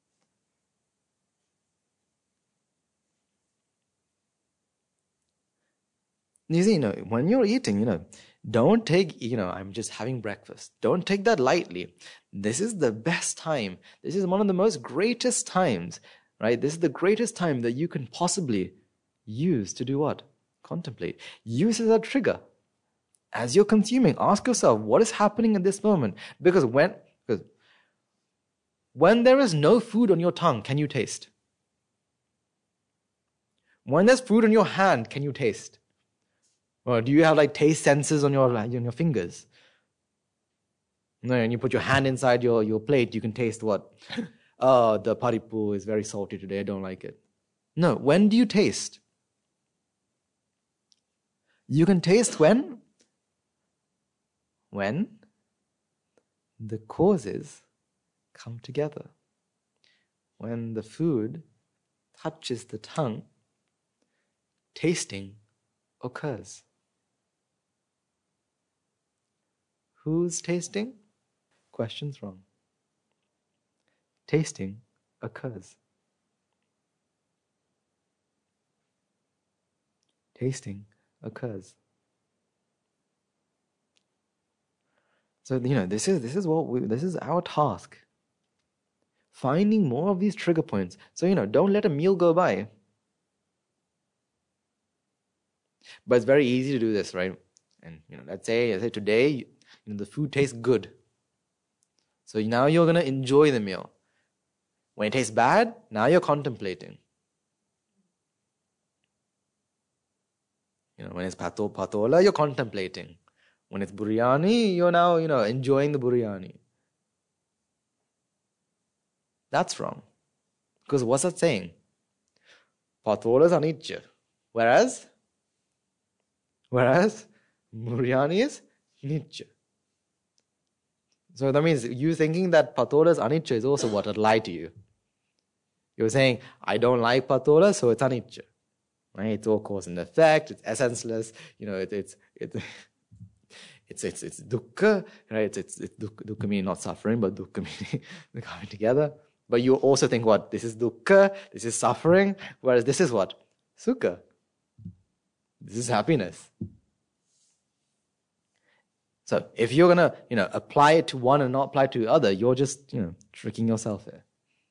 You see, when you're eating, don't take, I'm just having breakfast. Don't take that lightly. This is the best time. This is one of the most greatest times, right? This is the greatest time that you can possibly use to do what? Contemplate. Use it as a trigger. As you're consuming, ask yourself, what is happening at this moment? Because when there is no food on your tongue, can you taste? When there's food on your hand, can you taste? Or do you have taste sensors on your fingers? No, and you put your hand inside your plate, you can taste what? Oh, the paripu is very salty today, I don't like it. No, when do you taste? You can taste when? When the causes come together. When the food touches the tongue, tasting occurs. Who's tasting? Question's wrong. Tasting occurs. tasting occurs. So this is our task. Finding more of these trigger points. So don't let a meal go by. But it's very easy to do this, right? And let's say today the food tastes good. So now you're gonna enjoy the meal. When it tastes bad, now you're contemplating. When it's patola, you're contemplating. When it's biryani, you're now enjoying the biryani. That's wrong. Because what's that saying? Patola is anicca. Whereas biryani is nicca. So that means you thinking that patola is anicca is also what? A lie to you. You're saying, I don't like patola, so it's anicca. Right? It's all cause and effect, it's essenceless, it's dukkha, right? It's dukkha meaning not suffering, but dukkha meaning they're coming together. But you also think what? This is dukkha, this is suffering, whereas this is what? Sukha. This is happiness. So if you're gonna, apply it to one and not apply it to the other, you're just, tricking yourself here.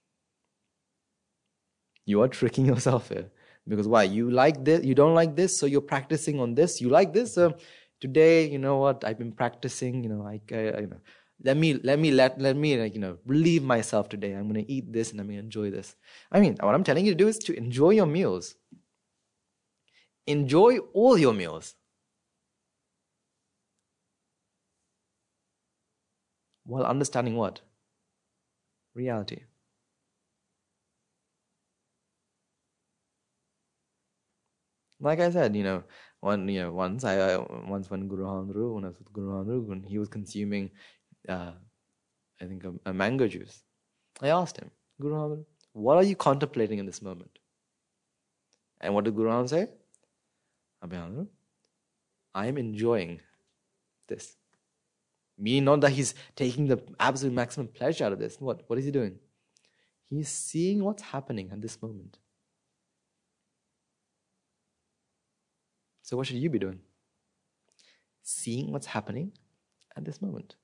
You are tricking yourself here. Because why? You like this, you don't like this, so you're practicing on this. You like this, so today, you know what? I've been practicing. Let me relieve myself today. I'm gonna eat this and I'm gonna enjoy this. What I'm telling you to do is to enjoy your meals. Enjoy all your meals. While understanding what? Reality. Like I said, once when Guru Handru, when I was with Guru Handru, when he was consuming, I think a mango juice, I asked him, Guru Handru, what are you contemplating in this moment? And what did Guru Handru say? Abhay, I am enjoying this. Meaning not that he's taking the absolute maximum pleasure out of this. What is he doing? He's seeing what's happening at this moment. So what should you be doing? Seeing what's happening at this moment.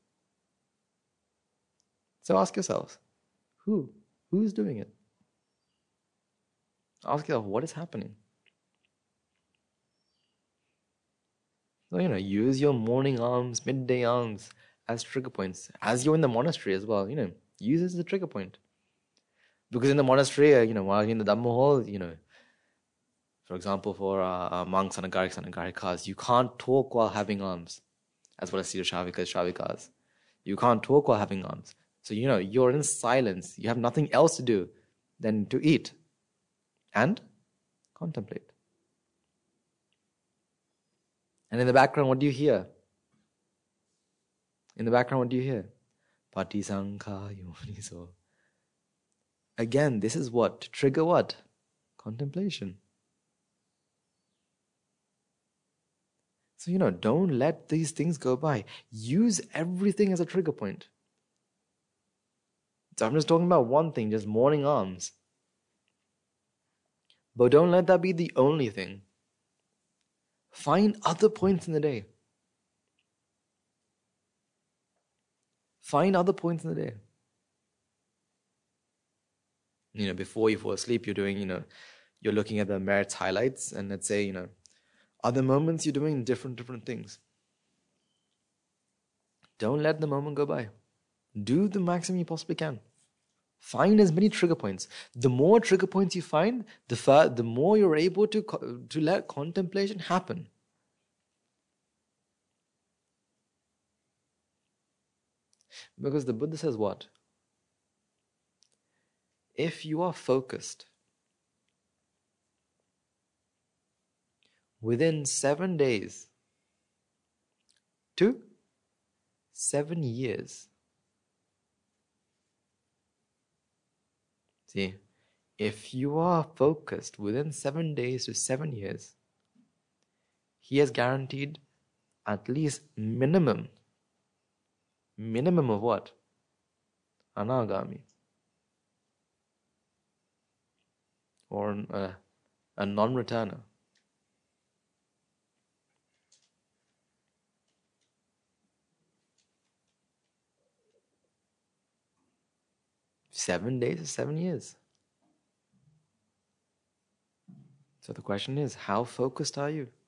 So ask yourselves, who's doing it? Ask yourself, what is happening? So, use your morning alms, midday alms as trigger points. As you're in the monastery as well, use it as a trigger point. Because in the monastery, while you're in the Dhamma hall, for example, for monks and agarikas, you can't talk while having alms, as well as Shavikas. You can't talk while having alms. So, you're in silence. You have nothing else to do than to eat and contemplate. And in the background, what do you hear? In the background, what do you hear? Patisankha yoniso. Again, this is what? To trigger what? Contemplation. So, don't let these things go by. Use everything as a trigger point. So I'm just talking about one thing, just morning alms. But don't let that be the only thing. Find other points in the day. Find other points in the day. Before you fall asleep, you're doing, you're looking at the merits highlights, and let's say, other moments you're doing different things. Don't let the moment go by. Do the maximum you possibly can. Find as many trigger points. The more trigger points you find, the more you're able to let contemplation happen. Because the Buddha says what? If you are focused, within 7 days to 7 years. See, if you are focused within 7 days to 7 years, he has guaranteed at least minimum of what? Anagami. Or a non-returner. 7 days is 7 years. So the question is, how focused are you?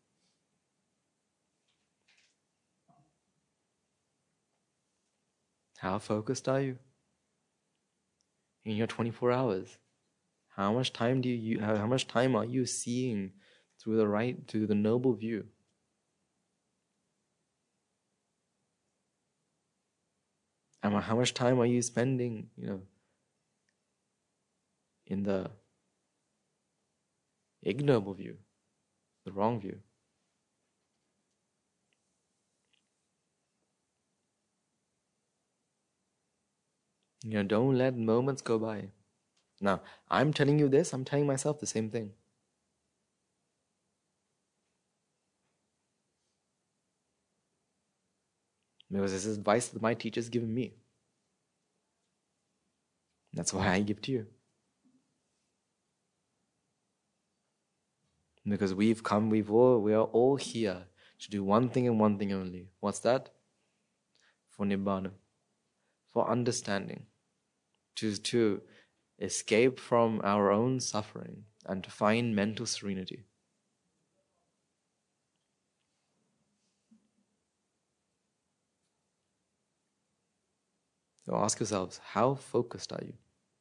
How focused are you in your 24 hours? How much time how much time are you seeing through the noble view? And how much time are you spending, in the ignoble view, the wrong view? Don't let moments go by. Now, I'm telling you this, I'm telling myself the same thing. Because this is advice that my teacher's given me. That's why I give to you. Because we are all here to do one thing and one thing only. What's that? For Nibbana. For understanding. To escape from our own suffering and to find mental serenity. So ask yourselves, how focused are you?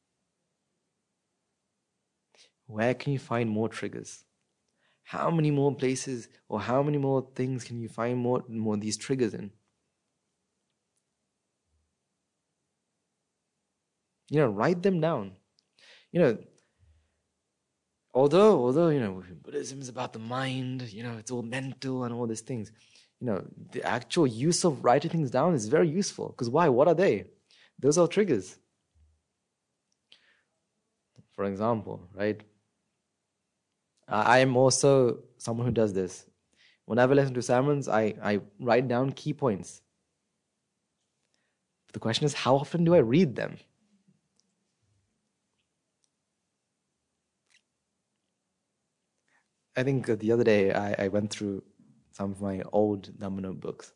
Where can you find more triggers? How many more places or how many more things can you find more these triggers in? Write them down. Although Buddhism is about the mind, it's all mental and all these things. The actual use of writing things down is very useful. Because why? What are they? Those are triggers. For example, right? I am also someone who does this. Whenever I listen to sermons, I write down key points. But the question is, how often do I read them? I think the other day I went through some of my old Dhamma notebooks.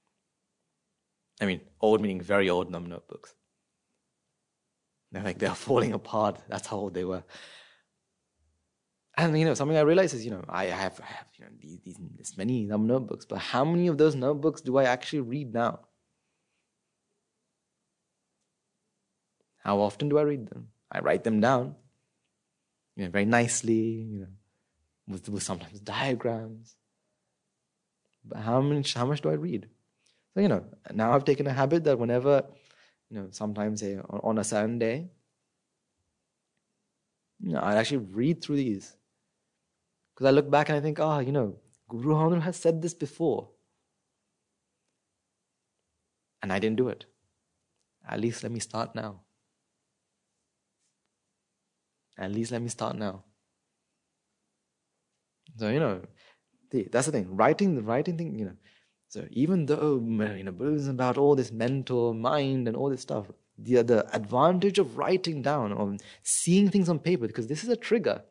I mean, old meaning very old Dhamma notebooks. They're falling apart. That's how old they were. And something I realized is, I have this many Dhamma notebooks, but how many of those notebooks do I actually read now? How often do I read them? I write them down, very nicely, with sometimes diagrams. But how much do I read? So, now I've taken a habit that whenever, sometimes say on a certain day, I actually read through these. Because I look back and I think, Guru Hamdanu has said this before. And I didn't do it. At least let me start now. At least let me start now. So, that's the thing. Writing thing, So even though, Buddhism is about all this mental mind and all this stuff, the advantage of writing down, of seeing things on paper, because this is a trigger.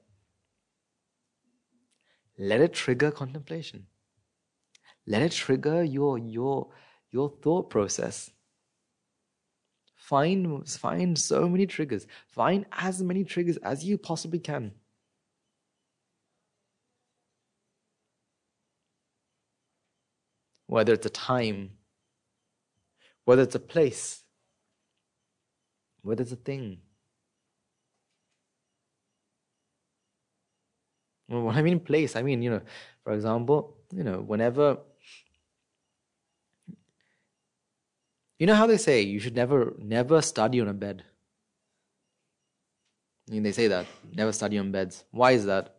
Let it trigger contemplation. Let it trigger your thought process. Find so many triggers. Find as many triggers as you possibly can. Whether it's a time, whether it's a place, whether it's a thing. Well, what I mean place, I mean, for example, whenever... You know how they say you should never study on a bed? They say that, never study on beds. Why is that?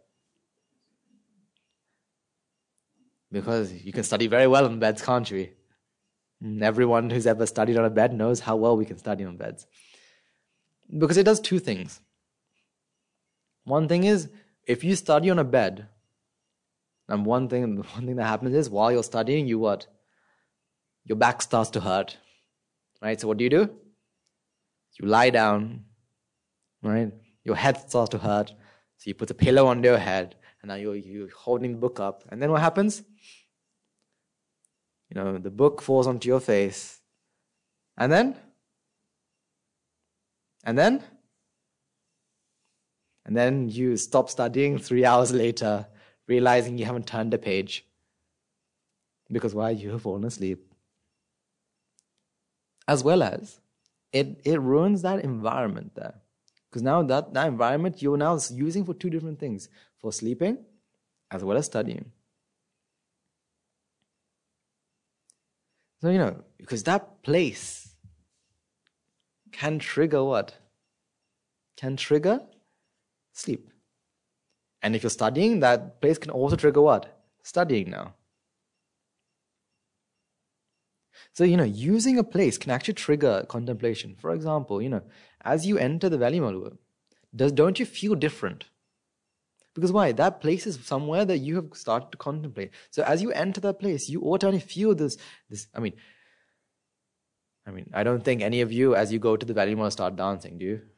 Because you can study very well on beds, can't we? Everyone who's ever studied on a bed knows how well we can study on beds. Because it does two things. One thing is, if you study on a bed, and one thing that happens is, while you're studying, your back starts to hurt. Right? So what do? You lie down, right? Your head starts to hurt. So you put a pillow under your head, and now you're holding the book up. And then what happens? The book falls onto your face. And then And then you stop studying 3 hours later, realizing you haven't turned a page. Because why? You have fallen asleep. As well as, it ruins that environment there. Because now that environment you're now using for two different things. For sleeping, as well as studying. So, because that place can trigger what? Can trigger sleep. And if you're studying, that place can also trigger what? Studying now. So, using a place can actually trigger contemplation. For example, as you enter the Valley Malua, don't you feel different? Because why? That place is somewhere that you have started to contemplate. So as you enter that place, you automatically feel this. I mean, I don't think any of you, as you go to the Valley Malua, start dancing, do you?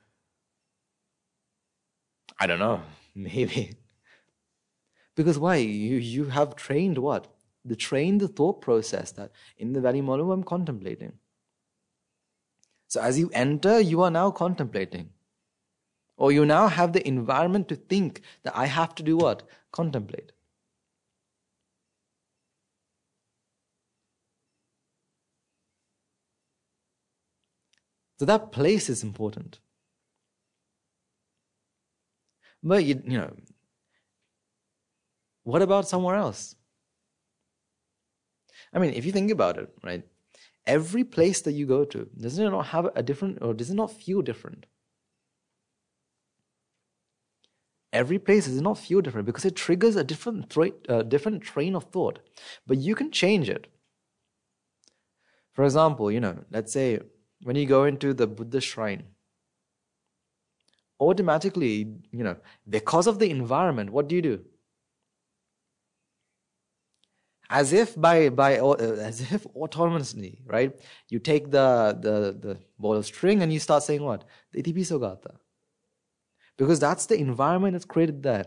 I don't know. Maybe. Because why? You have trained what? Trained the thought process that in the Valley Malua I'm contemplating. So as you enter, you are now contemplating. Or you now have the environment to think that I have to do what? Contemplate. So that place is important. But, what about somewhere else? If you think about it, right? Every place that you go to, does it not have a different, or does it not feel different? Every place does not feel different because it triggers a different train of thought. But you can change it. For example, let's say when you go into the Buddha shrine, automatically, because of the environment, what do? As if autonomously, right? You take the ball of string and you start saying what? The Itipiso Gatha. Because that's the environment that's created there.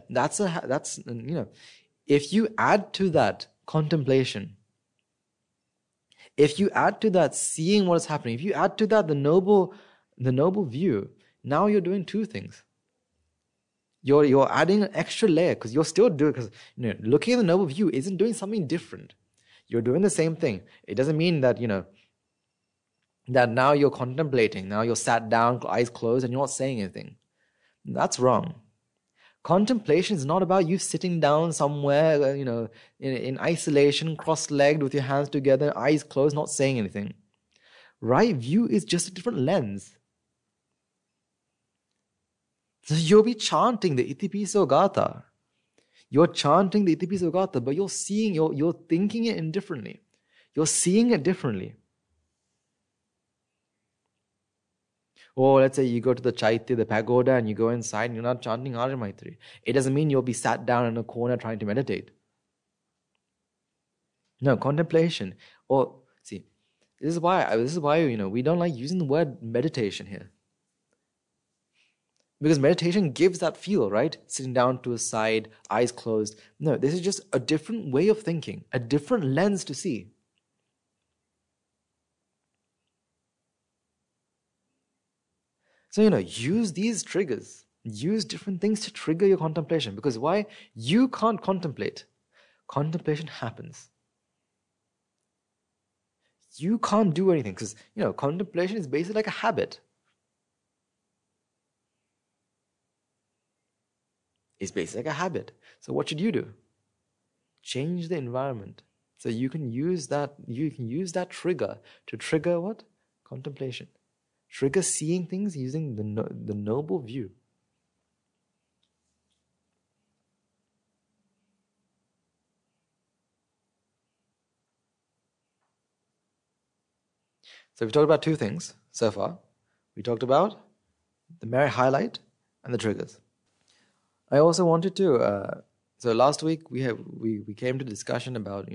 If you add to that contemplation, if you add to that seeing what is happening, if you add to that the noble view, now you're doing two things. You're adding an extra layer because you're still doing, because looking at the noble view isn't doing something different. You're doing the same thing. It doesn't mean that that now you're contemplating. Now you're sat down, eyes closed, and you're not saying anything. That's wrong. Contemplation is not about you sitting down somewhere, in isolation, cross-legged with your hands together, eyes closed, not saying anything. Right view is just a different lens. So you'll be chanting the Itipiso Gatha. You're chanting the Itipiso Gatha, but you're thinking it indifferently. You're seeing it differently. Or let's say you go to the Chaitya, the pagoda, and you go inside and you're not chanting Arya Maitri. It doesn't mean you'll be sat down in a corner trying to meditate. No, contemplation. Or, see, this is why we don't like using the word meditation here. Because meditation gives that feel, right? Sitting down to a side, eyes closed. No, this is just a different way of thinking, a different lens to see. So, use these triggers. Use different things to trigger your contemplation. Because why? You can't contemplate. Contemplation happens. You can't do anything because, contemplation is basically like a habit. It's basically like a habit. So what should you do? Change the environment. So you can use that trigger to trigger what? Contemplation. Trigger seeing things using the noble view. So we talked about two things so far. We talked about the merit highlight and the triggers. I also wanted to. So last week we came to discussion about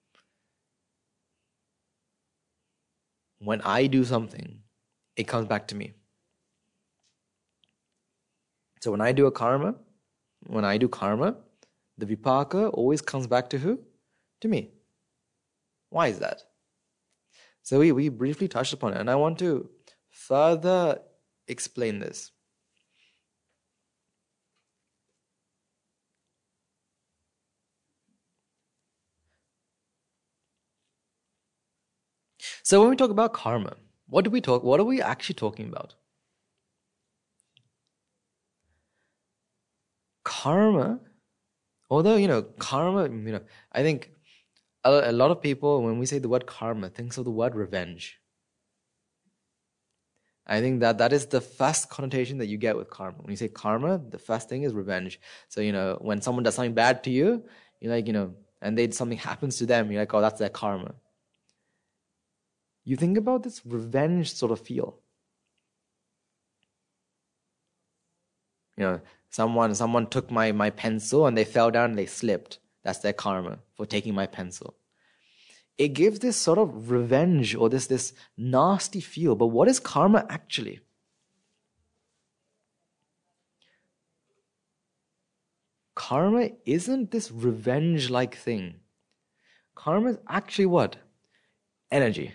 when I do something, it comes back to me. So when I do karma, the vipaka always comes back to who? To me. Why is that? So we briefly touched upon it, and I want to further explain this. So when we talk about karma, what are we actually talking about? Karma, although, karma, I think a lot of people, when we say the word karma, thinks of the word revenge. I think that is the first connotation that you get with karma. When you say karma, the first thing is revenge. So, when someone does something bad to you, you're like, and something happens to them, you're like, oh, that's their karma. You think about this revenge sort of feel. Someone took my pencil and they fell down and they slipped. That's their karma for taking my pencil. It gives this sort of revenge or this nasty feel. But what is karma actually? Karma isn't this revenge-like thing. Karma is actually what? Energy.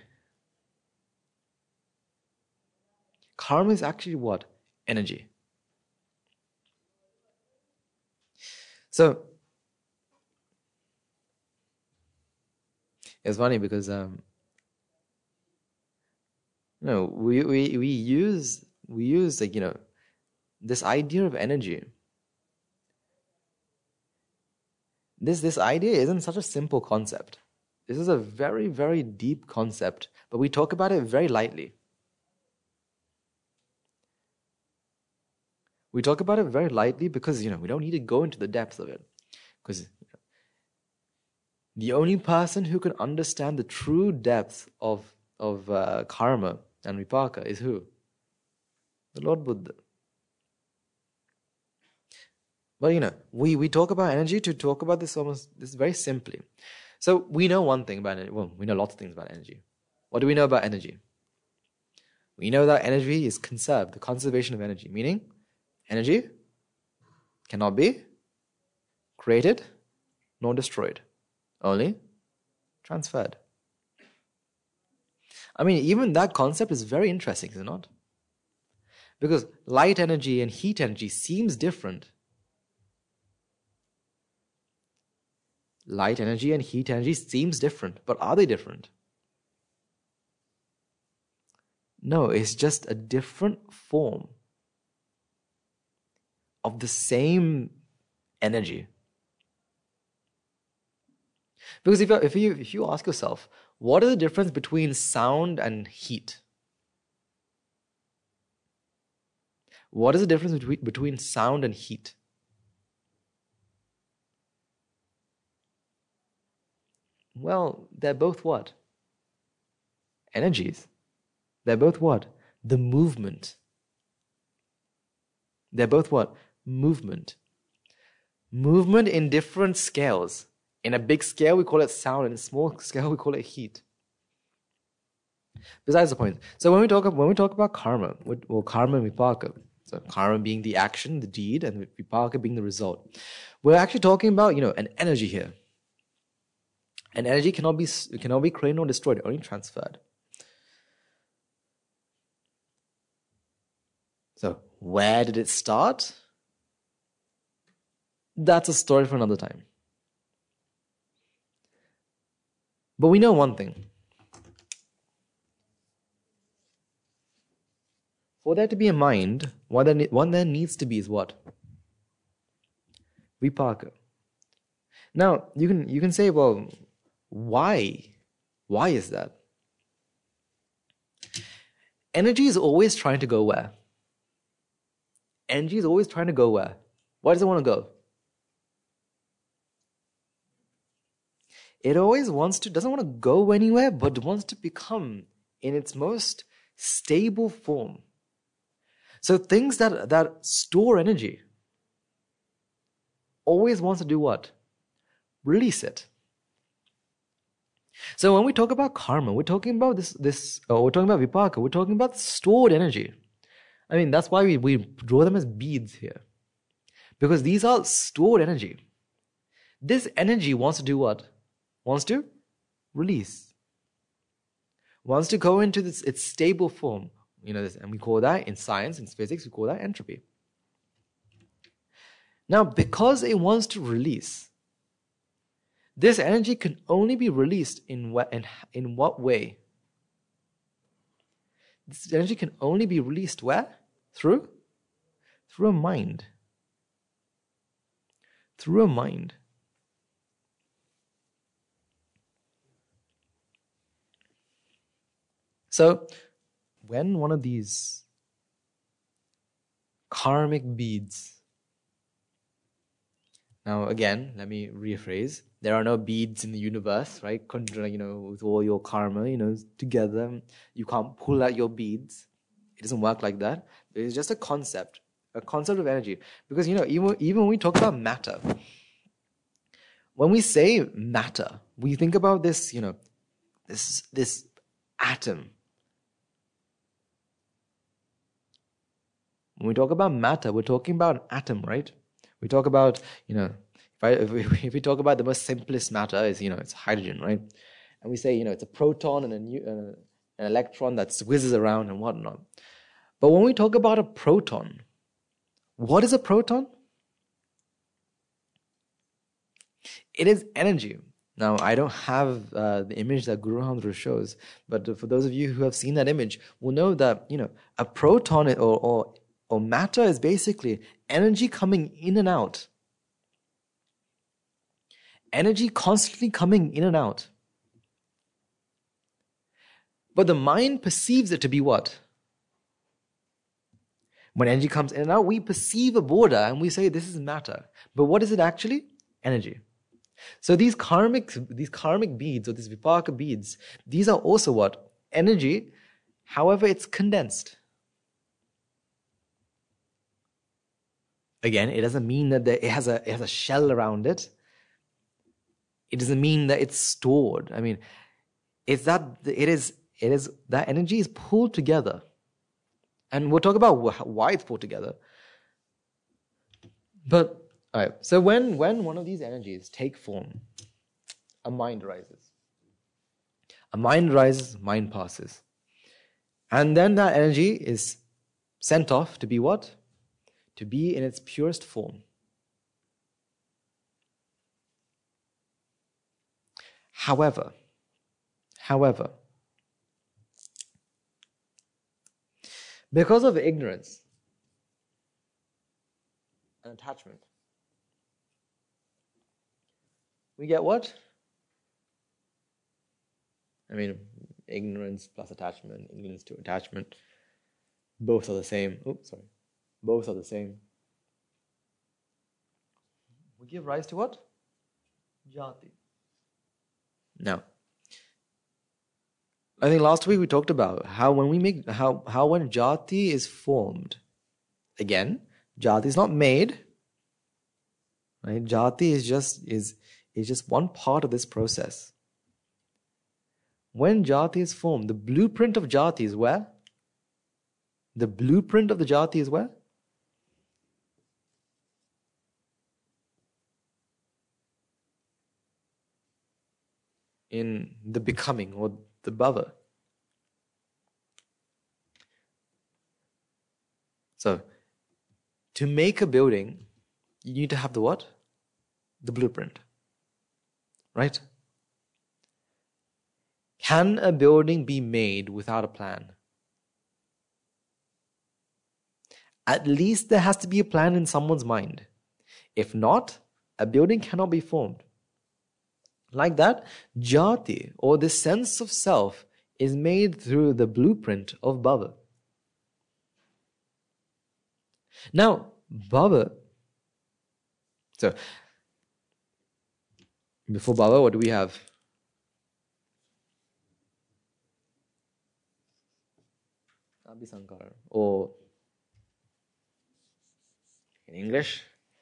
Karma is actually what? Energy. So, it's funny because we use this idea of energy. This idea isn't such a simple concept. This is a very, very deep concept, but we talk about it very lightly. We talk about it very lightly because we don't need to go into the depths of it. Because the only person who can understand the true depths of karma and vipaka is who? The Lord Buddha. But we talk about energy to talk about this very simply. So we know one thing about energy. Well, we know lots of things about energy. What do we know about energy? We know that energy is conserved, the conservation of energy, meaning energy cannot be created nor destroyed, only transferred. I mean, even that concept is very interesting, is it not? Because light energy and heat energy seems different. Light energy and heat energy seems different, but are they different? No, it's just a different form of the same energy. Because if you ask yourself, what is the difference between sound and heat? What is the difference between sound and heat? Well, they're both what? Energies. They're both what? The movement. They're both what? Movement. Movement in different scales. In a big scale, we call it sound. In a small scale, we call it heat. Besides the point. So when we talk about karma, well, karma and vipaka. So karma being the action, the deed, and vipaka being the result. We're actually talking about an energy here. And energy cannot be created or destroyed, only transferred. So where did it start? That's a story for another time. But we know one thing. For there to be a mind, what there needs to be is what? Vipaka. Now, you can say, well, why? Why is that? Energy is always trying to go where? Energy is always trying to go where? Where does it want to go? It always doesn't want to go anywhere, but wants to become in its most stable form. So things that store energy always wants to do what? Release it. So when we talk about karma, we're talking about we're talking about vipaka, we're talking about stored energy. I mean, that's why we draw them as beads here. Because these are stored energy. This energy wants to do what? Wants to release. Wants to go into its stable form. And we call that, in science, in physics, we call that entropy. Now, because it wants to release, this energy can only be released in what way? This energy can only be released where? Through a mind. Through a mind. So, when one of these karmic beads, now again, let me rephrase, there are no beads in the universe, right? With all your karma, together, you can't pull out your beads. It doesn't work like that. It's just a concept of energy. Because, even when we talk about matter, when we say matter, we think about this, this atom. When we talk about matter, we're talking about an atom, right? We talk about, if we talk about the most simplest matter, is it's hydrogen, right? And we say, it's a proton and an electron that whizzes around and whatnot. But when we talk about a proton, what is a proton? It is energy. Now, I don't have the image that Guru Ramdas shows, but for those of you who have seen that image, will know that, a proton or matter is basically energy coming in and out. Energy constantly coming in and out. But the mind perceives it to be what? When energy comes in and out, we perceive a border and we say this is matter. But what is it actually? Energy. So these karmic beads or these vipaka beads, these are also what? Energy. However, it's condensed. Again, it doesn't mean that it has a shell around it. It doesn't mean that it's stored. I mean, it's that it is that energy is pulled together. And we'll talk about why it's pulled together. But, all right, so when one of these energies take form, a mind arises. A mind arises, mind passes. And then that energy is sent off to be what? To be in its purest form. However, because of ignorance and attachment, we get what? I mean, ignorance plus attachment, ignorance to attachment, both are the same. Both are the same. We give rise to what? Jati. Now, I think last week we talked about how when jati is formed, again, jati is not made. Right? Jati is just one part of this process. When jati is formed, the blueprint of jati is where? The blueprint of the jati is where? In the becoming or the bhava. So, to make a building, you need to have the what? The blueprint. Right? Can a building be made without a plan? At least there has to be a plan in someone's mind. If not, a building cannot be formed. Like that, jati, or the sense of self, is made through the blueprint of bhava. Now, bhava, so, before bhava, what do we have? Abhisankara, or in English,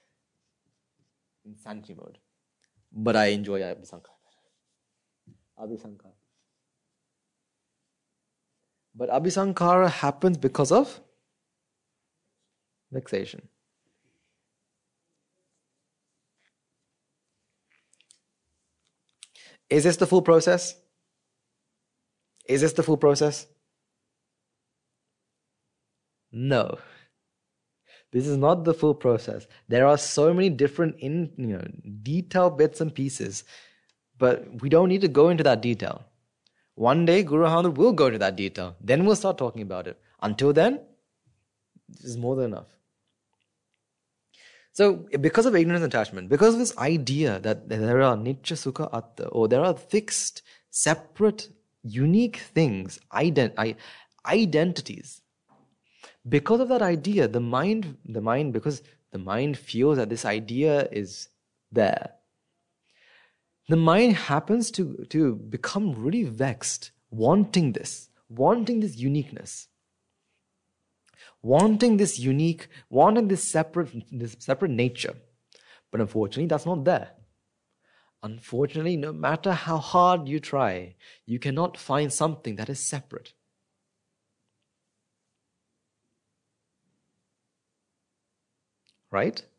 in Sanchi mode. But I enjoy Abhisankara. But Abhisankara happens because of vexation. Is this the full process? Is this the full process? No. This is not the full process. There are so many different detailed bits and pieces, but we don't need to go into that detail. One day, Guru Hamad will go into that detail. Then we'll start talking about it. Until then, this is more than enough. So, because of ignorance and attachment, because of this idea that there are nitya sukha atta, or there are fixed, separate, unique things, identities, because of that idea, the mind, because the mind feels that this idea is there, the mind happens to become really vexed, wanting this uniqueness, wanting this separate nature. But unfortunately, that's not there. Unfortunately, no matter how hard you try, you cannot find something that is separate. Right?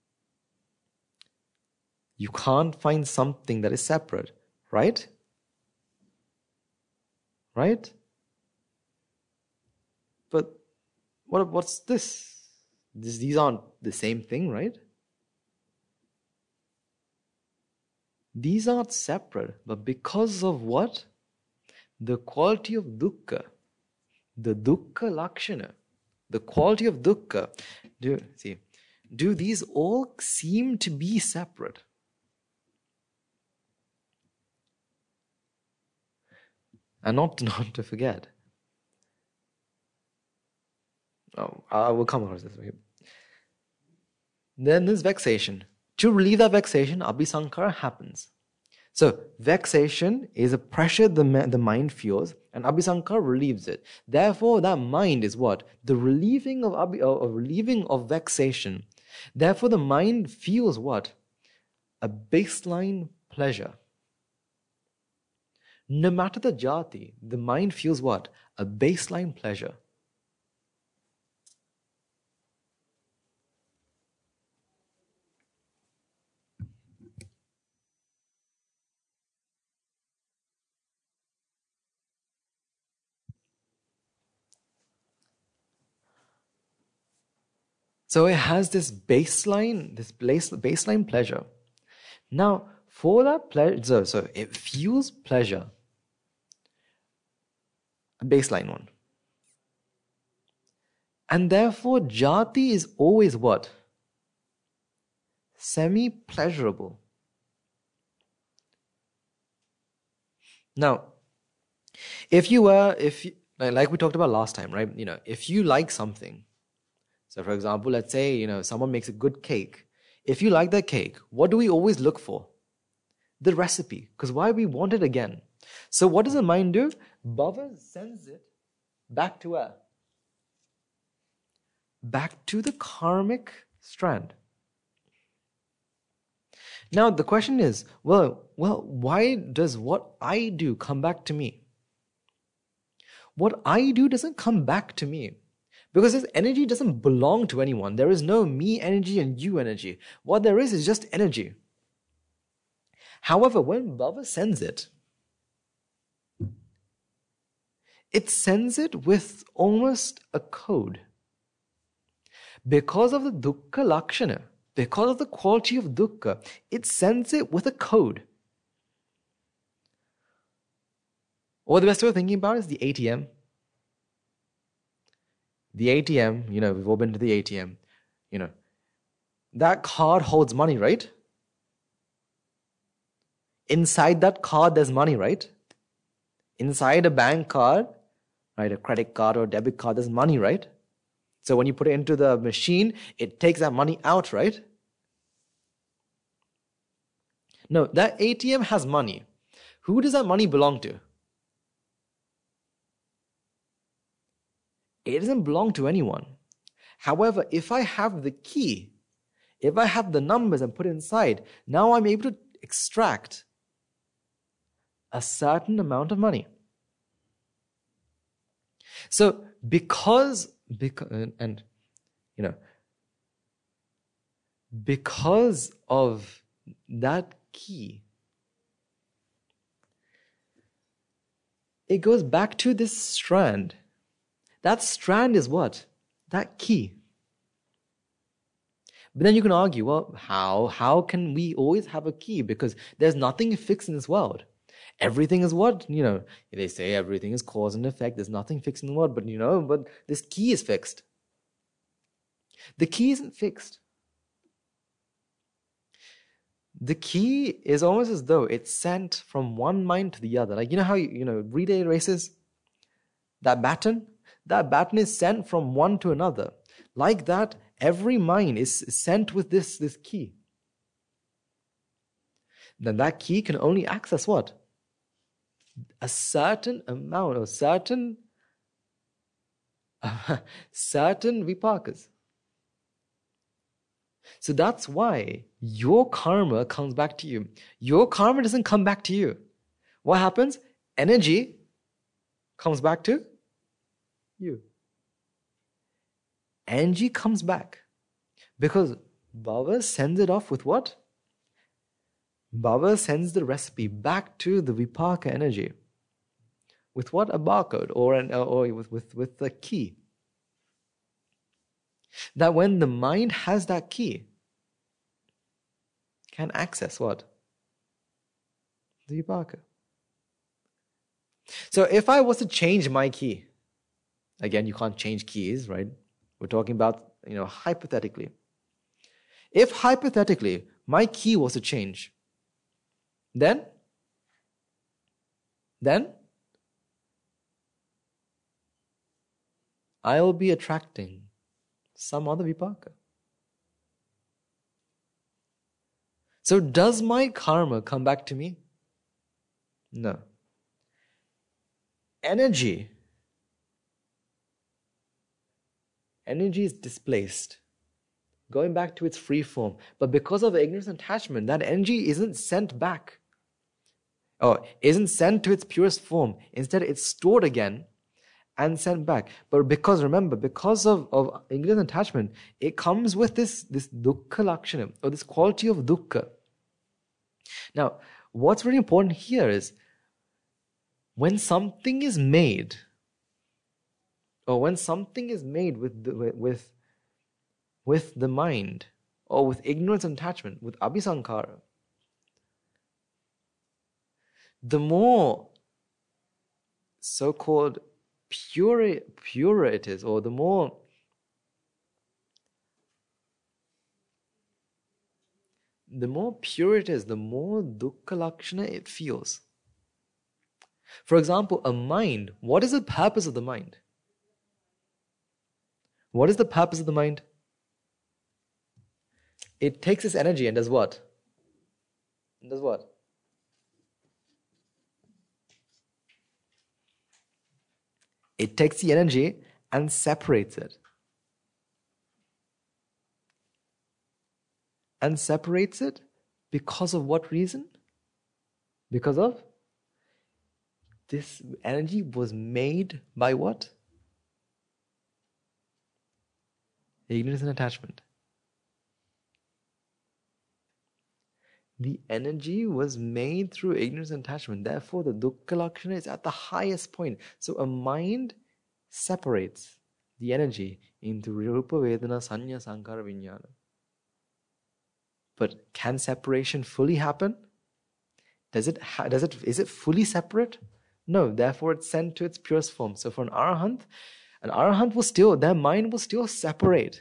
You can't find something that is separate. Right? Right? But what's this? These aren't the same thing, right? These aren't separate, but because of what? The quality of dukkha, the dukkha lakshana, the quality of dukkha. Do these all seem to be separate? And not to forget. Oh, I will come across this. Okay. Then there's vexation. To relieve that vexation, abhisankara happens. So, vexation is a pressure the mind feels, and abhisankara relieves it. Therefore, that mind is what? The relieving of vexation. Therefore, the mind feels what? A baseline pleasure. No matter the jati, the mind feels what? A baseline pleasure. So it has this baseline pleasure. Now, for that pleasure, so it feels pleasure, a baseline one. And therefore, jati is always what? Semi-pleasurable. Now, like we talked about last time, right? If you like something, so for example, let's say, someone makes a good cake. If you like that cake, what do we always look for? The recipe. Because why? We want it again. So what does the mind do? Bhava sends it back to where? Back to the karmic strand. Now the question is, well, why does what I do come back to me? What I do doesn't come back to me. Because this energy doesn't belong to anyone. There is no me energy and you energy. What there is just energy. However, when Bhava sends it, it sends it with almost a code. Because of the dukkha lakshana, because of the quality of dukkha, it sends it with a code. Or the best way of thinking about it is the ATM. The ATM, we've all been to the ATM. That card holds money, right? Inside that card, there's money, right? Inside a bank card, right, a credit card or a debit card, there's money, right? So when you put it into the machine, it takes that money out, right? No, that ATM has money. Who does that money belong to? It doesn't belong to anyone. However, if I have the key, if I have the numbers and put it inside, now I'm able to extract a certain amount of money. So because of that key, it goes back to this strand. That strand is what? That key. But then you can argue, well, how can we always have a key? Because there's nothing fixed in this world. Everything is what? They say everything is cause and effect. There's nothing fixed in the world. But this key is fixed. The key isn't fixed. The key is almost as though it's sent from one mind to the other. Like, how relay races? That baton is sent from one to another. Like that, every mind is sent with this key. Then that key can only access what? A certain amount or certain vipakas. So that's why your karma comes back to you. Your karma doesn't come back to you. What happens? Energy comes back to you. Energy comes back because Baba sends it off with what? Baba sends the recipe back to the vipaka energy. With what? A barcode or with the key. That when the mind has that key, can access what? The vipaka. So if I was to change my key, again, you can't change keys, right? We're talking about, hypothetically. If hypothetically my key was to change, then I'll be attracting some other vipaka. So does my karma come back to me? No. Energy is displaced, going back to its free form. But because of ignorance and attachment, that energy isn't sent back, or isn't sent to its purest form. Instead, it's stored again and sent back. But because of ignorance and attachment, it comes with this dukkha lakshana, or this quality of dukkha. Now, what's really important here is, when something is made, or when something is made with the mind, or with ignorance and attachment, with abhisankara, the more so-called pure it is, or the more pure it is, the more dukkha lakshana it feels. For example, a mind, what is the purpose of the mind? What is the purpose of the mind? It takes its energy and does what? It takes the energy and separates it. And separates it because of what reason? Because of this energy was made by what? Ignorance and attachment. The energy was made through ignorance and attachment. Therefore, the dukkha lakshana is at the highest point. So a mind separates the energy into rupa, vedana, sanya, sankara, vijnana. But can separation fully happen? Is it fully separate? No. Therefore, it's sent to its purest form. So for an arahant their mind will still separate.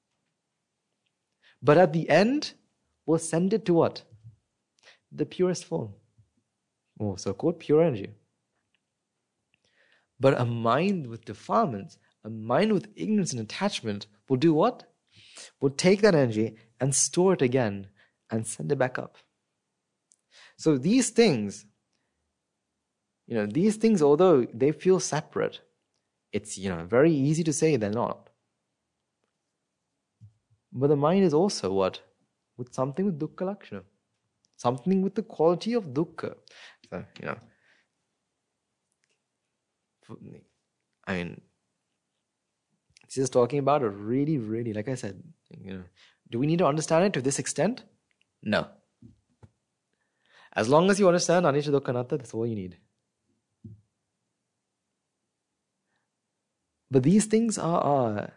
But at the end, we'll send it to what? The purest form, or so-called pure energy. But a mind with defilements, a mind with ignorance and attachment will do what? Will take that energy and store it again and send it back up. So these things, although they feel separate, it's, very easy to say they're not. But the mind is also what? With something with dukkha lakshana. Something with the quality of dukkha. So, this is talking about a really, really, like I said, do we need to understand it to this extent? No. As long as you understand anicca, dukkha, anatta, that's all you need. But these things are,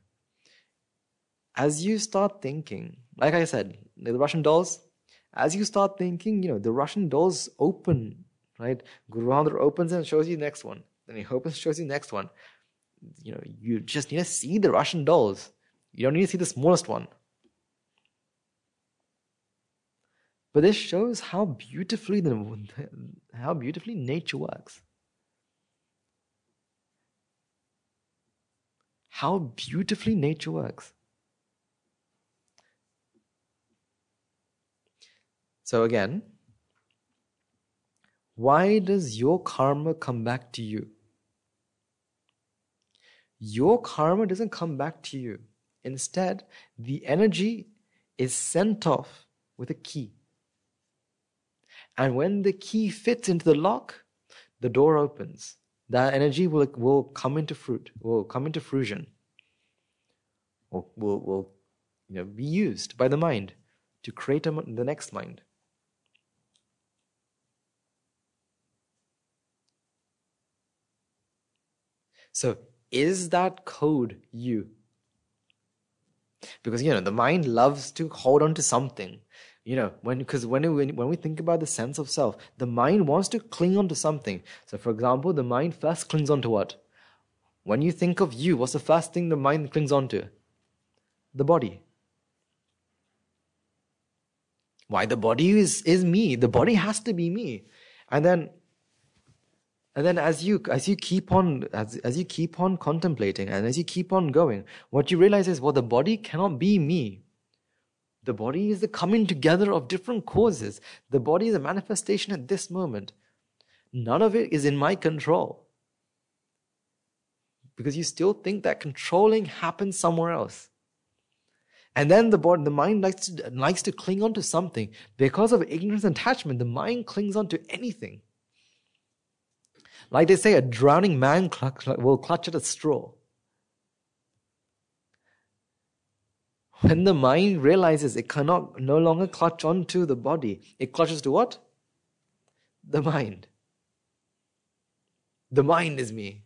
as you start thinking, like I said, the Russian dolls, as you start thinking, the Russian dolls open right? Guru Ramdas opens and shows you the next one. Then he opens, shows you the next one. You just need to see the Russian dolls. You don't need to see the smallest one. But this shows how beautifully nature works. How beautifully nature works. So again, why does your karma come back to you? Your karma doesn't come back to you. Instead, the energy is sent off with a key. And when the key fits into the lock, the door opens. That energy will come into fruition, will be used by the mind to create the next mind. So, is that code you? Because the mind loves to hold on to something. When we think about the sense of self, the mind wants to cling on to something. So, for example, the mind first clings on to what? When you think of you, what's the first thing the mind clings on to? The body. Why? The body is me. The body has to be me. And then as you keep on contemplating and as you keep on going, what you realize is, well, the body cannot be me. The body is the coming together of different causes. The body is a manifestation at this moment. None of it is in my control. Because you still think that controlling happens somewhere else. And then the mind likes to cling on to something. Because of ignorance and attachment, the mind clings on to anything. Like they say, a drowning man will clutch at a straw. When the mind realizes it cannot no longer clutch onto the body, it clutches to what? The mind. The mind is me.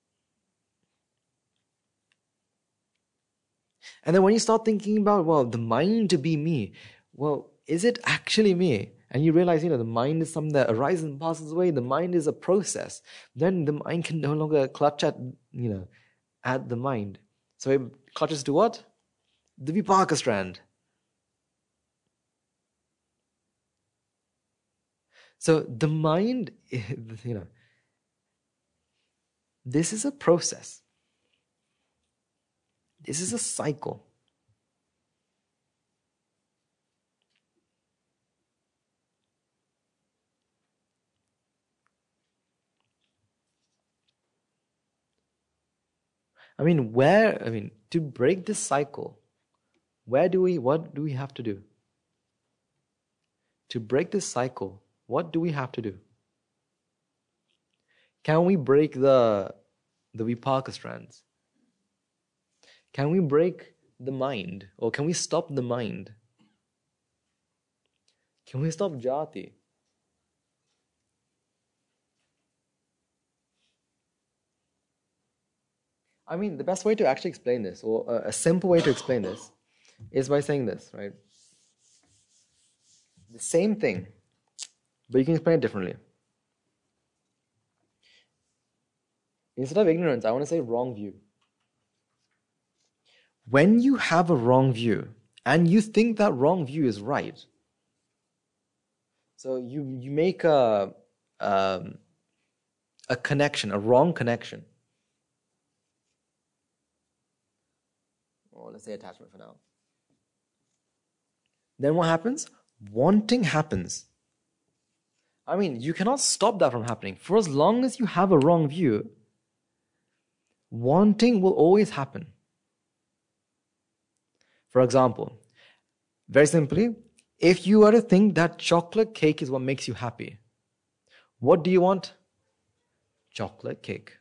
And then when you start thinking about, well, the mind to be me, well, is it actually me? And you realize, the mind is something that arises and passes away. The mind is a process. Then the mind can no longer clutch at the mind. So it clutches to what? The Vipaka strand. So the mind, this is a process. This is a cycle. To break this cycle, what do we have to do? To break this cycle, what do we have to do? Can we break the Vipaka strands? Can we break the mind? Or can we stop the mind? Can we stop jati? The best way to actually explain this, or a simple way to explain this, is by saying this, right? The same thing, but you can explain it differently. Instead of ignorance, I want to say wrong view. When you have a wrong view, and you think that wrong view is right, so you make a connection, a wrong connection. Or let's say attachment for now. Then what happens? Wanting happens. You cannot stop that from happening. For as long as you have a wrong view, wanting will always happen. For example, very simply, if you were to think that chocolate cake is what makes you happy, what do you want? Chocolate cake.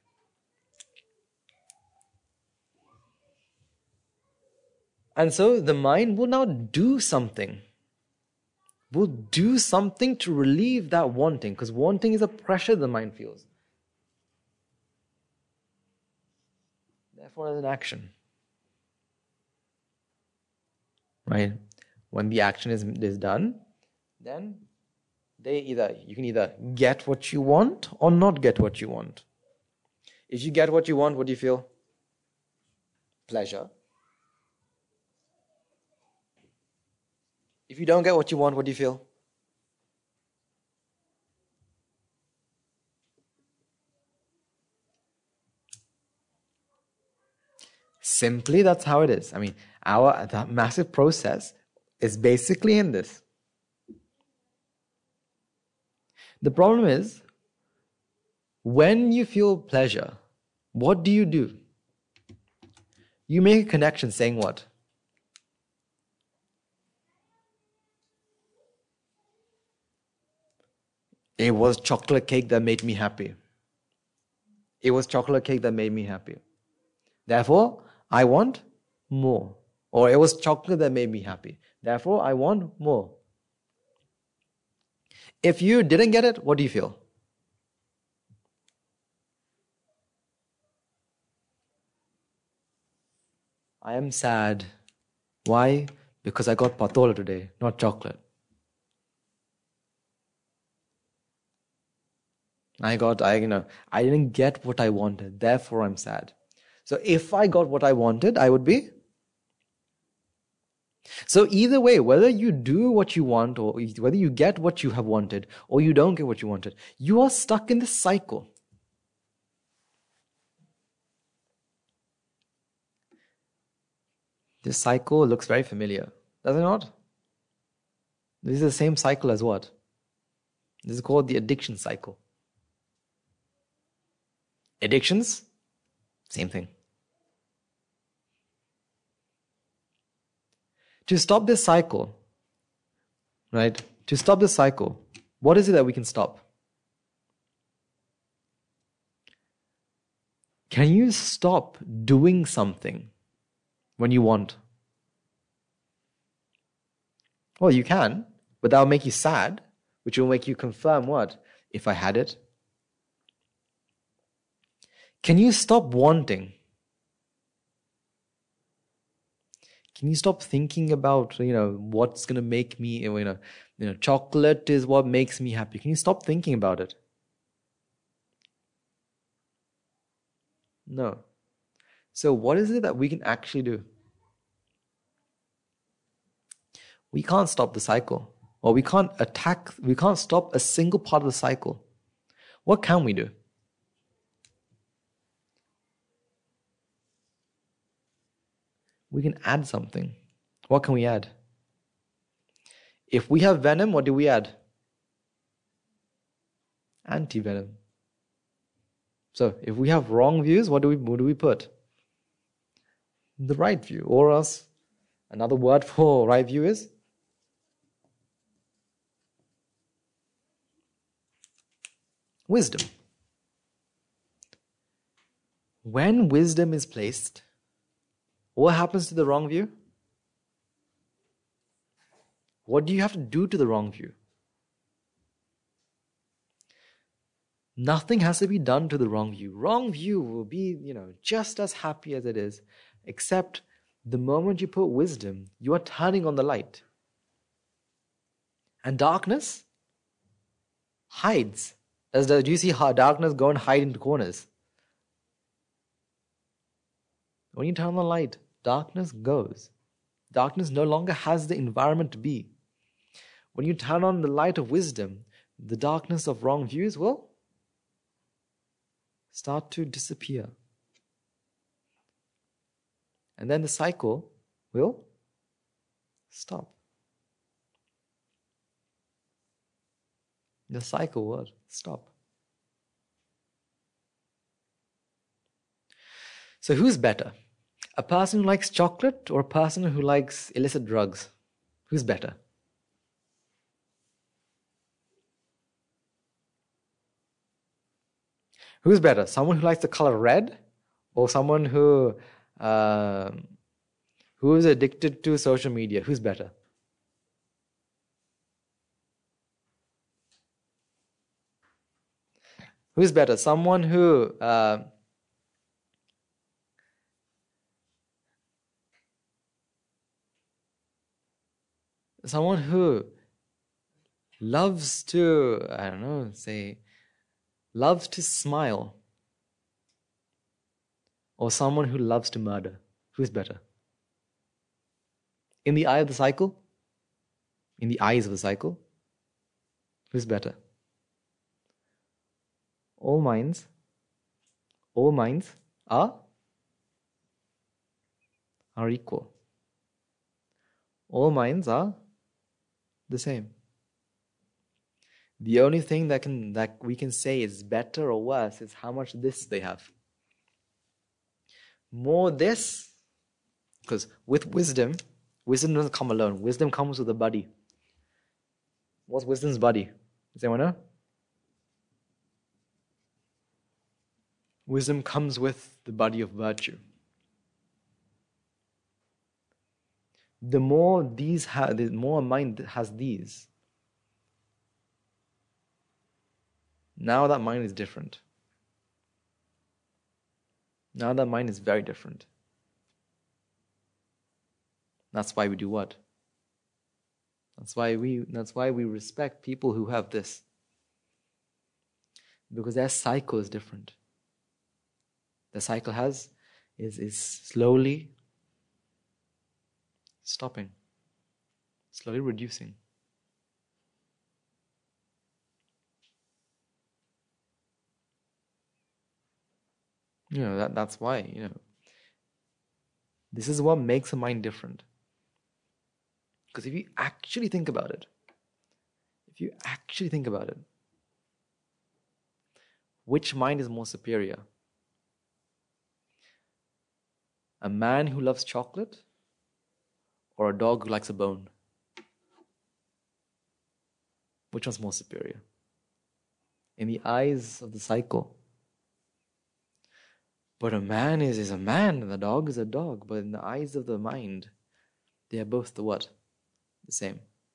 And so the mind will now do something. Will do something to relieve that wanting, because wanting is a pressure the mind feels. Therefore, there's an action. Right? When the action is done, then You can either get what you want or not get what you want. If you get what you want, what do you feel? Pleasure. If you don't get what you want, what do you feel? Simply, that's how it is. I mean, that massive process is basically in this. The problem is, when you feel pleasure, what do? You make a connection saying what? It was chocolate cake that made me happy. It was chocolate cake that made me happy. Therefore, I want more. Or it was chocolate that made me happy. Therefore, I want more. If you didn't get it, what do you feel? I am sad. Why? Because I got patola today, not chocolate. I didn't get what I wanted. Therefore, I'm sad. So if I got what I wanted, I would be. So either way, whether you do what you want or whether you get what you have wanted or you don't get what you wanted, you are stuck in this cycle. This cycle looks very familiar, does it not? This is the same cycle as what? This is called the addiction cycle. Addictions, same thing. To stop this cycle, right? To stop this cycle, what is it that we can stop? Can you stop doing something when you want? Well, you can, but that will make you sad, which will make you confirm what? If I had it. Can you stop wanting? Can you stop thinking about, what's going to make me, chocolate is what makes me happy. Can you stop thinking about it? No. So what is it that we can actually do? We can't stop the cycle. Or we can't stop a single part of the cycle. What can we do? We can add something. What can we add? If we have venom, what do we add? Anti-venom. So if we have wrong views, what do we put? The right view. Or else, another word for right view is wisdom. When wisdom is placed, what happens to the wrong view? What do you have to do to the wrong view? Nothing has to be done to the wrong view. Wrong view will be, just as happy as it is, except the moment you put wisdom, you are turning on the light. And darkness hides. Do you see how darkness go and hide into corners? When you turn on the light, darkness goes. Darkness no longer has the environment to be. When you turn on the light of wisdom, the darkness of wrong views will start to disappear. And then the cycle will stop. The cycle will stop. So who's better? A person who likes chocolate or a person who likes illicit drugs? Who's better? Who's better? Someone who likes the color red or someone who is addicted to social media? Who's better? Who's better? Someone who loves to, I don't know, say, loves to smile, or someone who loves to murder? Who's better? In the eye of the cycle? In the eyes of the cycle? Who's better? All minds are equal. All minds are the same. The only thing that we can say is better or worse is how much this they have. More this, because with wisdom doesn't come alone. Wisdom comes with a buddy. What's wisdom's buddy? Does anyone know? Wisdom comes with the buddy of virtue. The more the more a mind has these, now that mind is different. Now that mind is very different. That's why we do what? That's why we respect people who have this. Because their cycle is different. The cycle is slowly stopping, slowly reducing. That's why, this is what makes a mind different. Because if you actually think about it, which mind is more superior? A man who loves chocolate or a dog who likes a bone? Which one's more superior? In the eyes of the cycle. But a man is a man and a dog is a dog. But in the eyes of the mind, they are both the what? The same.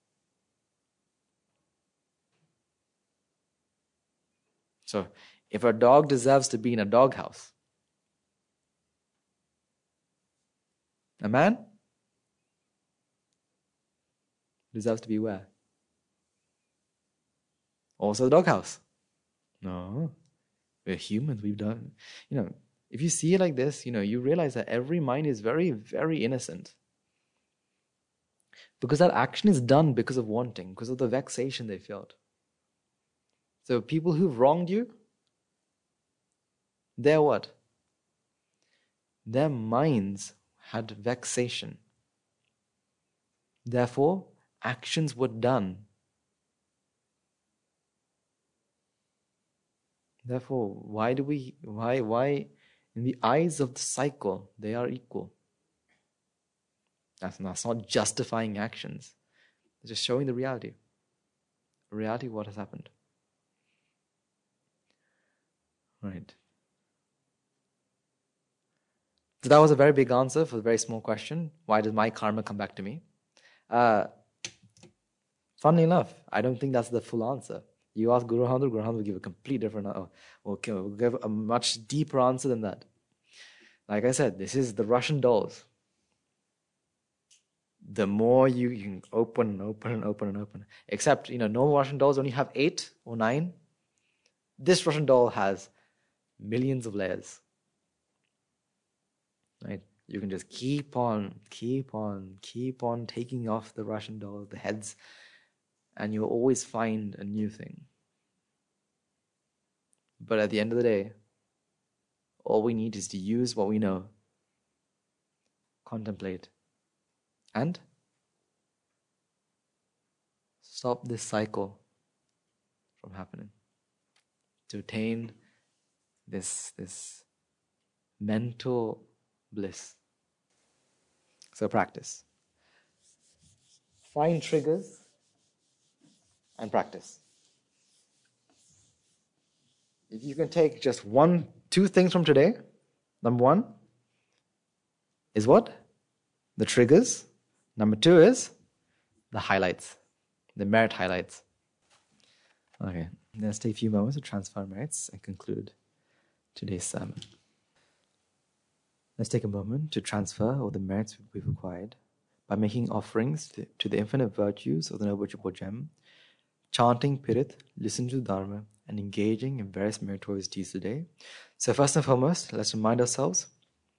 So, if a dog deserves to be in a doghouse, a man deserves to be where? Also the doghouse. No. We're humans. We've done, if you see it like this, you realize that every mind is very, very innocent. Because that action is done because of wanting, because of the vexation they felt. So people who've wronged you, they're what? Their minds had vexation. Therefore, actions were done. Therefore, why in the eyes of the cycle, they are equal. That's not justifying actions. It's just showing the reality. The reality of what has happened. Right. So that was a very big answer for a very small question. Why does my karma come back to me? Funnily enough, I don't think that's the full answer. You ask Guru Hamdul will give a complete different, will give a much deeper answer than that. Like I said, this is the Russian dolls. The more you can open. Except, normal Russian dolls only have 8 or 9. This Russian doll has millions of layers. Right? You can just keep on taking off the Russian doll, the heads, and you'll always find a new thing. But at the end of the day, all we need is to use what we know, contemplate, and stop this cycle from happening. To attain this mental bliss. So practice. Find triggers and practice. If you can take just 2 things from today, number 1 is what? The triggers. Number 2 is the highlights, the merit highlights. Okay, let's take a few moments to transfer merits and conclude today's sermon. Let's take a moment to transfer all the merits we've acquired by making offerings to the infinite virtues of the Noble Triple Gem, chanting Pirit, listening to Dharma, and engaging in various meritorious deeds today. So first and foremost, let's remind ourselves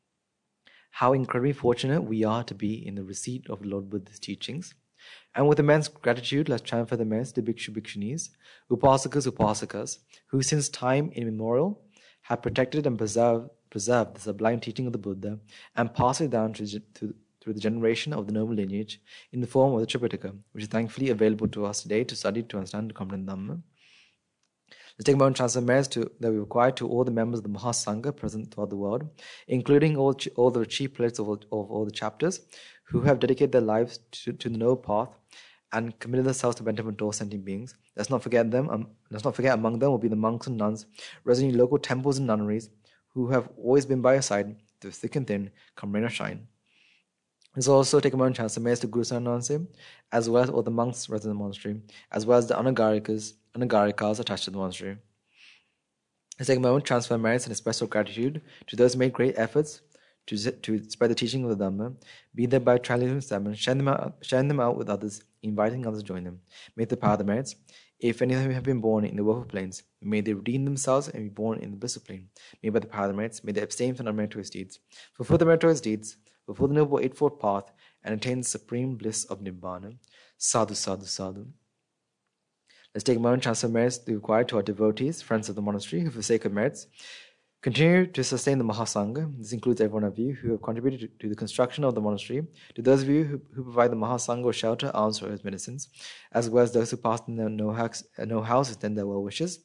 how incredibly fortunate we are to be in the receipt of Lord Buddha's teachings. And with immense gratitude, let's transfer the merits to Bhikshu Bhikshunis, Upasakas Upasakas, who since time immemorial have protected and preserved the sublime teaching of the Buddha and passed it down through the generation of the noble lineage in the form of the Tripitaka, which is thankfully available to us today to study, to understand, and comprehend Dhamma. Let's take a moment to transfer merits that we require to all the members of the Mahasangha present throughout the world, including all the chief prelates of all the chapters, who have dedicated their lives to the noble path and committed themselves to benefit all sentient beings. Let's not forget among them will be the monks and nuns residing in local temples and nunneries, who have always been by your side through thick and thin, come rain or shine. Let's also take a moment to transfer merits to Guru Sarananse, as well as all the monks resident in the monastery, as well as the Anagarikas attached to the monastery. Let's take a moment to transfer merits and special gratitude to those who made great efforts to spread the teaching of the Dhamma, be there by translating them, sharing them out with others, inviting others to join them. May the power of the merits, if any of them have been born in the wealth of plains, may they redeem themselves and be born in the bliss of plain. May by the power of the merits, may they abstain from unmeritorious deeds, fulfill the meritorious deeds, fulfill the noble eightfold path, and attain the supreme bliss of Nibbana. Sadhu, sadhu, sadhu. Let's take a moment to transfer merits required to our devotees, friends of the monastery, who for the sake of merits continue to sustain the Mahasangha. This includes every one of you who have contributed to the construction of the monastery, to those of you who provide the Mahasangha with shelter, alms, or medicines, as well as those who pass in their know-how to extend their well wishes.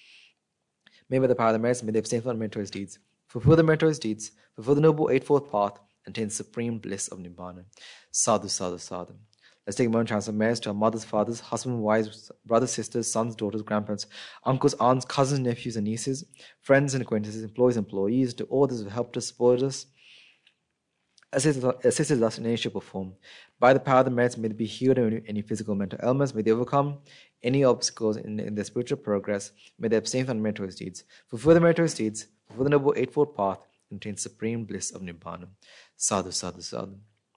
May by the power of the merits, may they abstain from meritorious deeds, fulfill the meritorious deeds, fulfill the noble eightfold path, and attain supreme bliss of Nibbana. Sadhu, sadhu, sadhu. Let's take a moment to transfer merits to our mothers, fathers, husbands, wives, brothers, sisters, sons, daughters, grandparents, uncles, aunts, cousins, nephews, and nieces, friends and acquaintances, employees, to all those who helped us, supported us, assisted us in any shape or form. By the power of the merits, may they be healed of any physical or mental ailments, may they overcome any obstacles in their spiritual progress, may they abstain from meritorious deeds, fulfill the meritorious deeds, fulfill the noble eightfold path, and attain supreme bliss of Nibbana. Sadhu, sadhu, sadhu.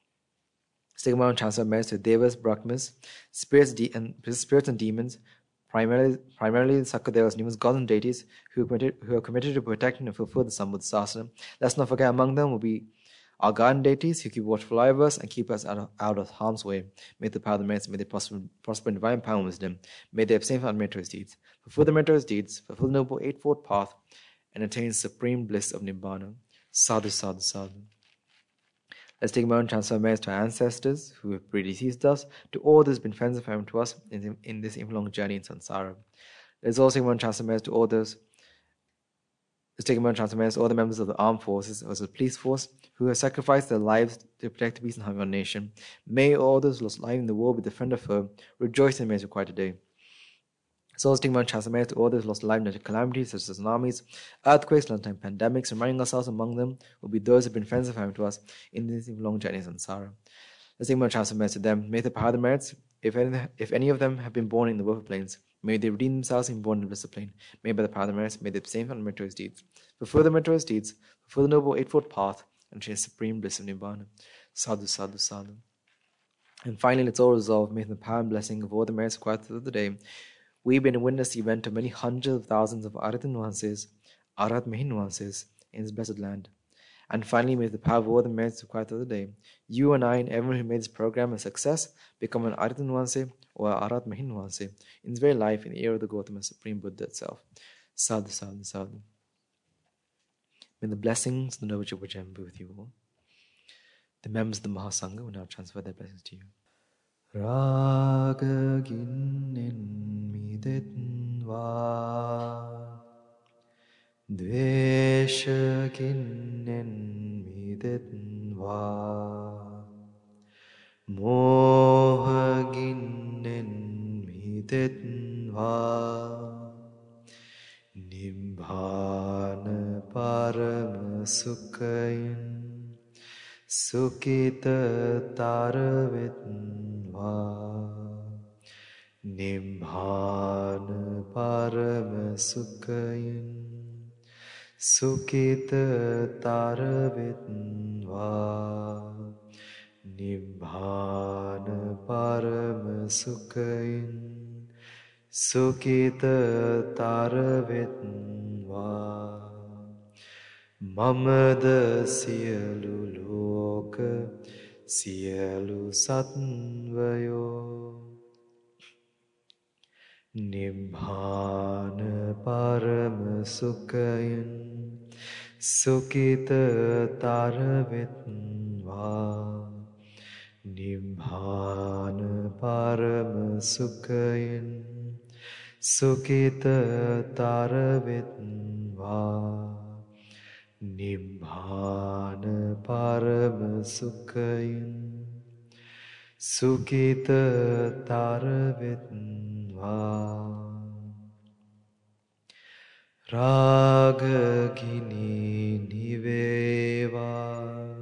Let's take a moment to transfer merits to Devas, Brahmas, spirits and demons, primarily Sakadevas, demons, gods and deities who are committed to protecting and fulfill the Sambuddha Sasana. Let's not forget among them will be our guardian deities who keep watchful eye of us and keep us out of harm's way. May the power of the merits, may they prosper in divine power and wisdom. May they abstain from unmeritorious deeds, fulfill the meritorious deeds, fulfill the noble eightfold path, and attain supreme bliss of Nibbana. Sadhu, sadhu, sadhu. Let's take a moment to transfer merits to our ancestors who have predeceased us, to all those who have been friends and family to us in this long journey in samsara. Let's also take a moment to transfer merits to all those. Let's take a moment to transfer merits to all the members of the armed forces, also the police force, who have sacrificed their lives to protect the peace and harmony of our nation. May all those lost life in the war, be the friend or foe, rejoice in the merits required today. So let's take a moment to transfer merits to all those lost life in natural calamities such as tsunamis, earthquakes, long-time pandemics, reminding ourselves among them will be those who have been friends and family to us in this long journey in samsara. Let's take a moment to transfer merits to them. May the power of the merits, if any of them have been born in the wealth of plains, may they redeem themselves and be born in the bliss of plain. May by the power of the merits, may they abstain from meritorious deeds, fulfill the meritorious deeds, fulfill the noble eightfold path, and attain supreme bliss of Nibbana. Sadhu, sadhu, sadhu. And finally, let's all resolve, may the power and blessing of all the merits required through the day, we've been witness the event of many hundreds of thousands of Arhat nuances, Arhat Mahin nuances in this blessed land. And finally, may the power of all the merits required through the day, you and I and everyone who made this program a success become an Arhat nuance or Arhat Mahin nuance in this very life in the era of the Gautama Supreme Buddha itself. Sadhu, sadhu, sadhu. May the blessings of the Noble Jam be with you all. The members of the Mahasangha will now transfer their blessings to you. Raga ginen midetva, dvesha ginen midetva, moha ginen midetva, nibbana parama sukhayin Sukita taravitva Nibbana parama sukhayin Sukita taravitva Nibbana parama sukhayin සුකිතතර වෙත්වා මමද සියලු ලෝක සියලු සත්වයෝ නිබ්බාන පරම සුඛයෙන් සුකිතතර වෙත්වා නිබ්බාන පරම සුඛයෙන් සුකිතතර වෙත්වා නිබ්බාන පරම සුඛයෙන් සුකිතතර වෙත්වා රාගගිනි නිවේවා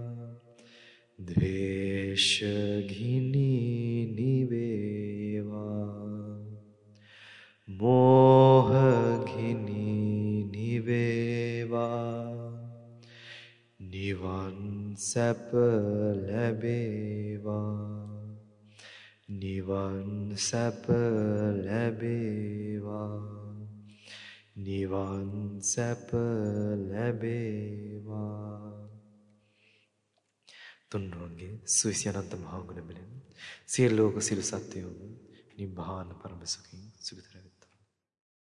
ද්වේෂගිනි නිවේවා මෝහගිනි නිවේවා නිවන් සැප ලැබේවා නිවන් සැප ලැබේවා නිවන් සැප ලැබේවා තුන්රුවන්ගේ සුවිසි අනන්ත මහා ගුණ මෙලෙන් සියලු ලෝක සියලු සත්වයෝම නිබ්බාන පරම සුඛින් සුඛතර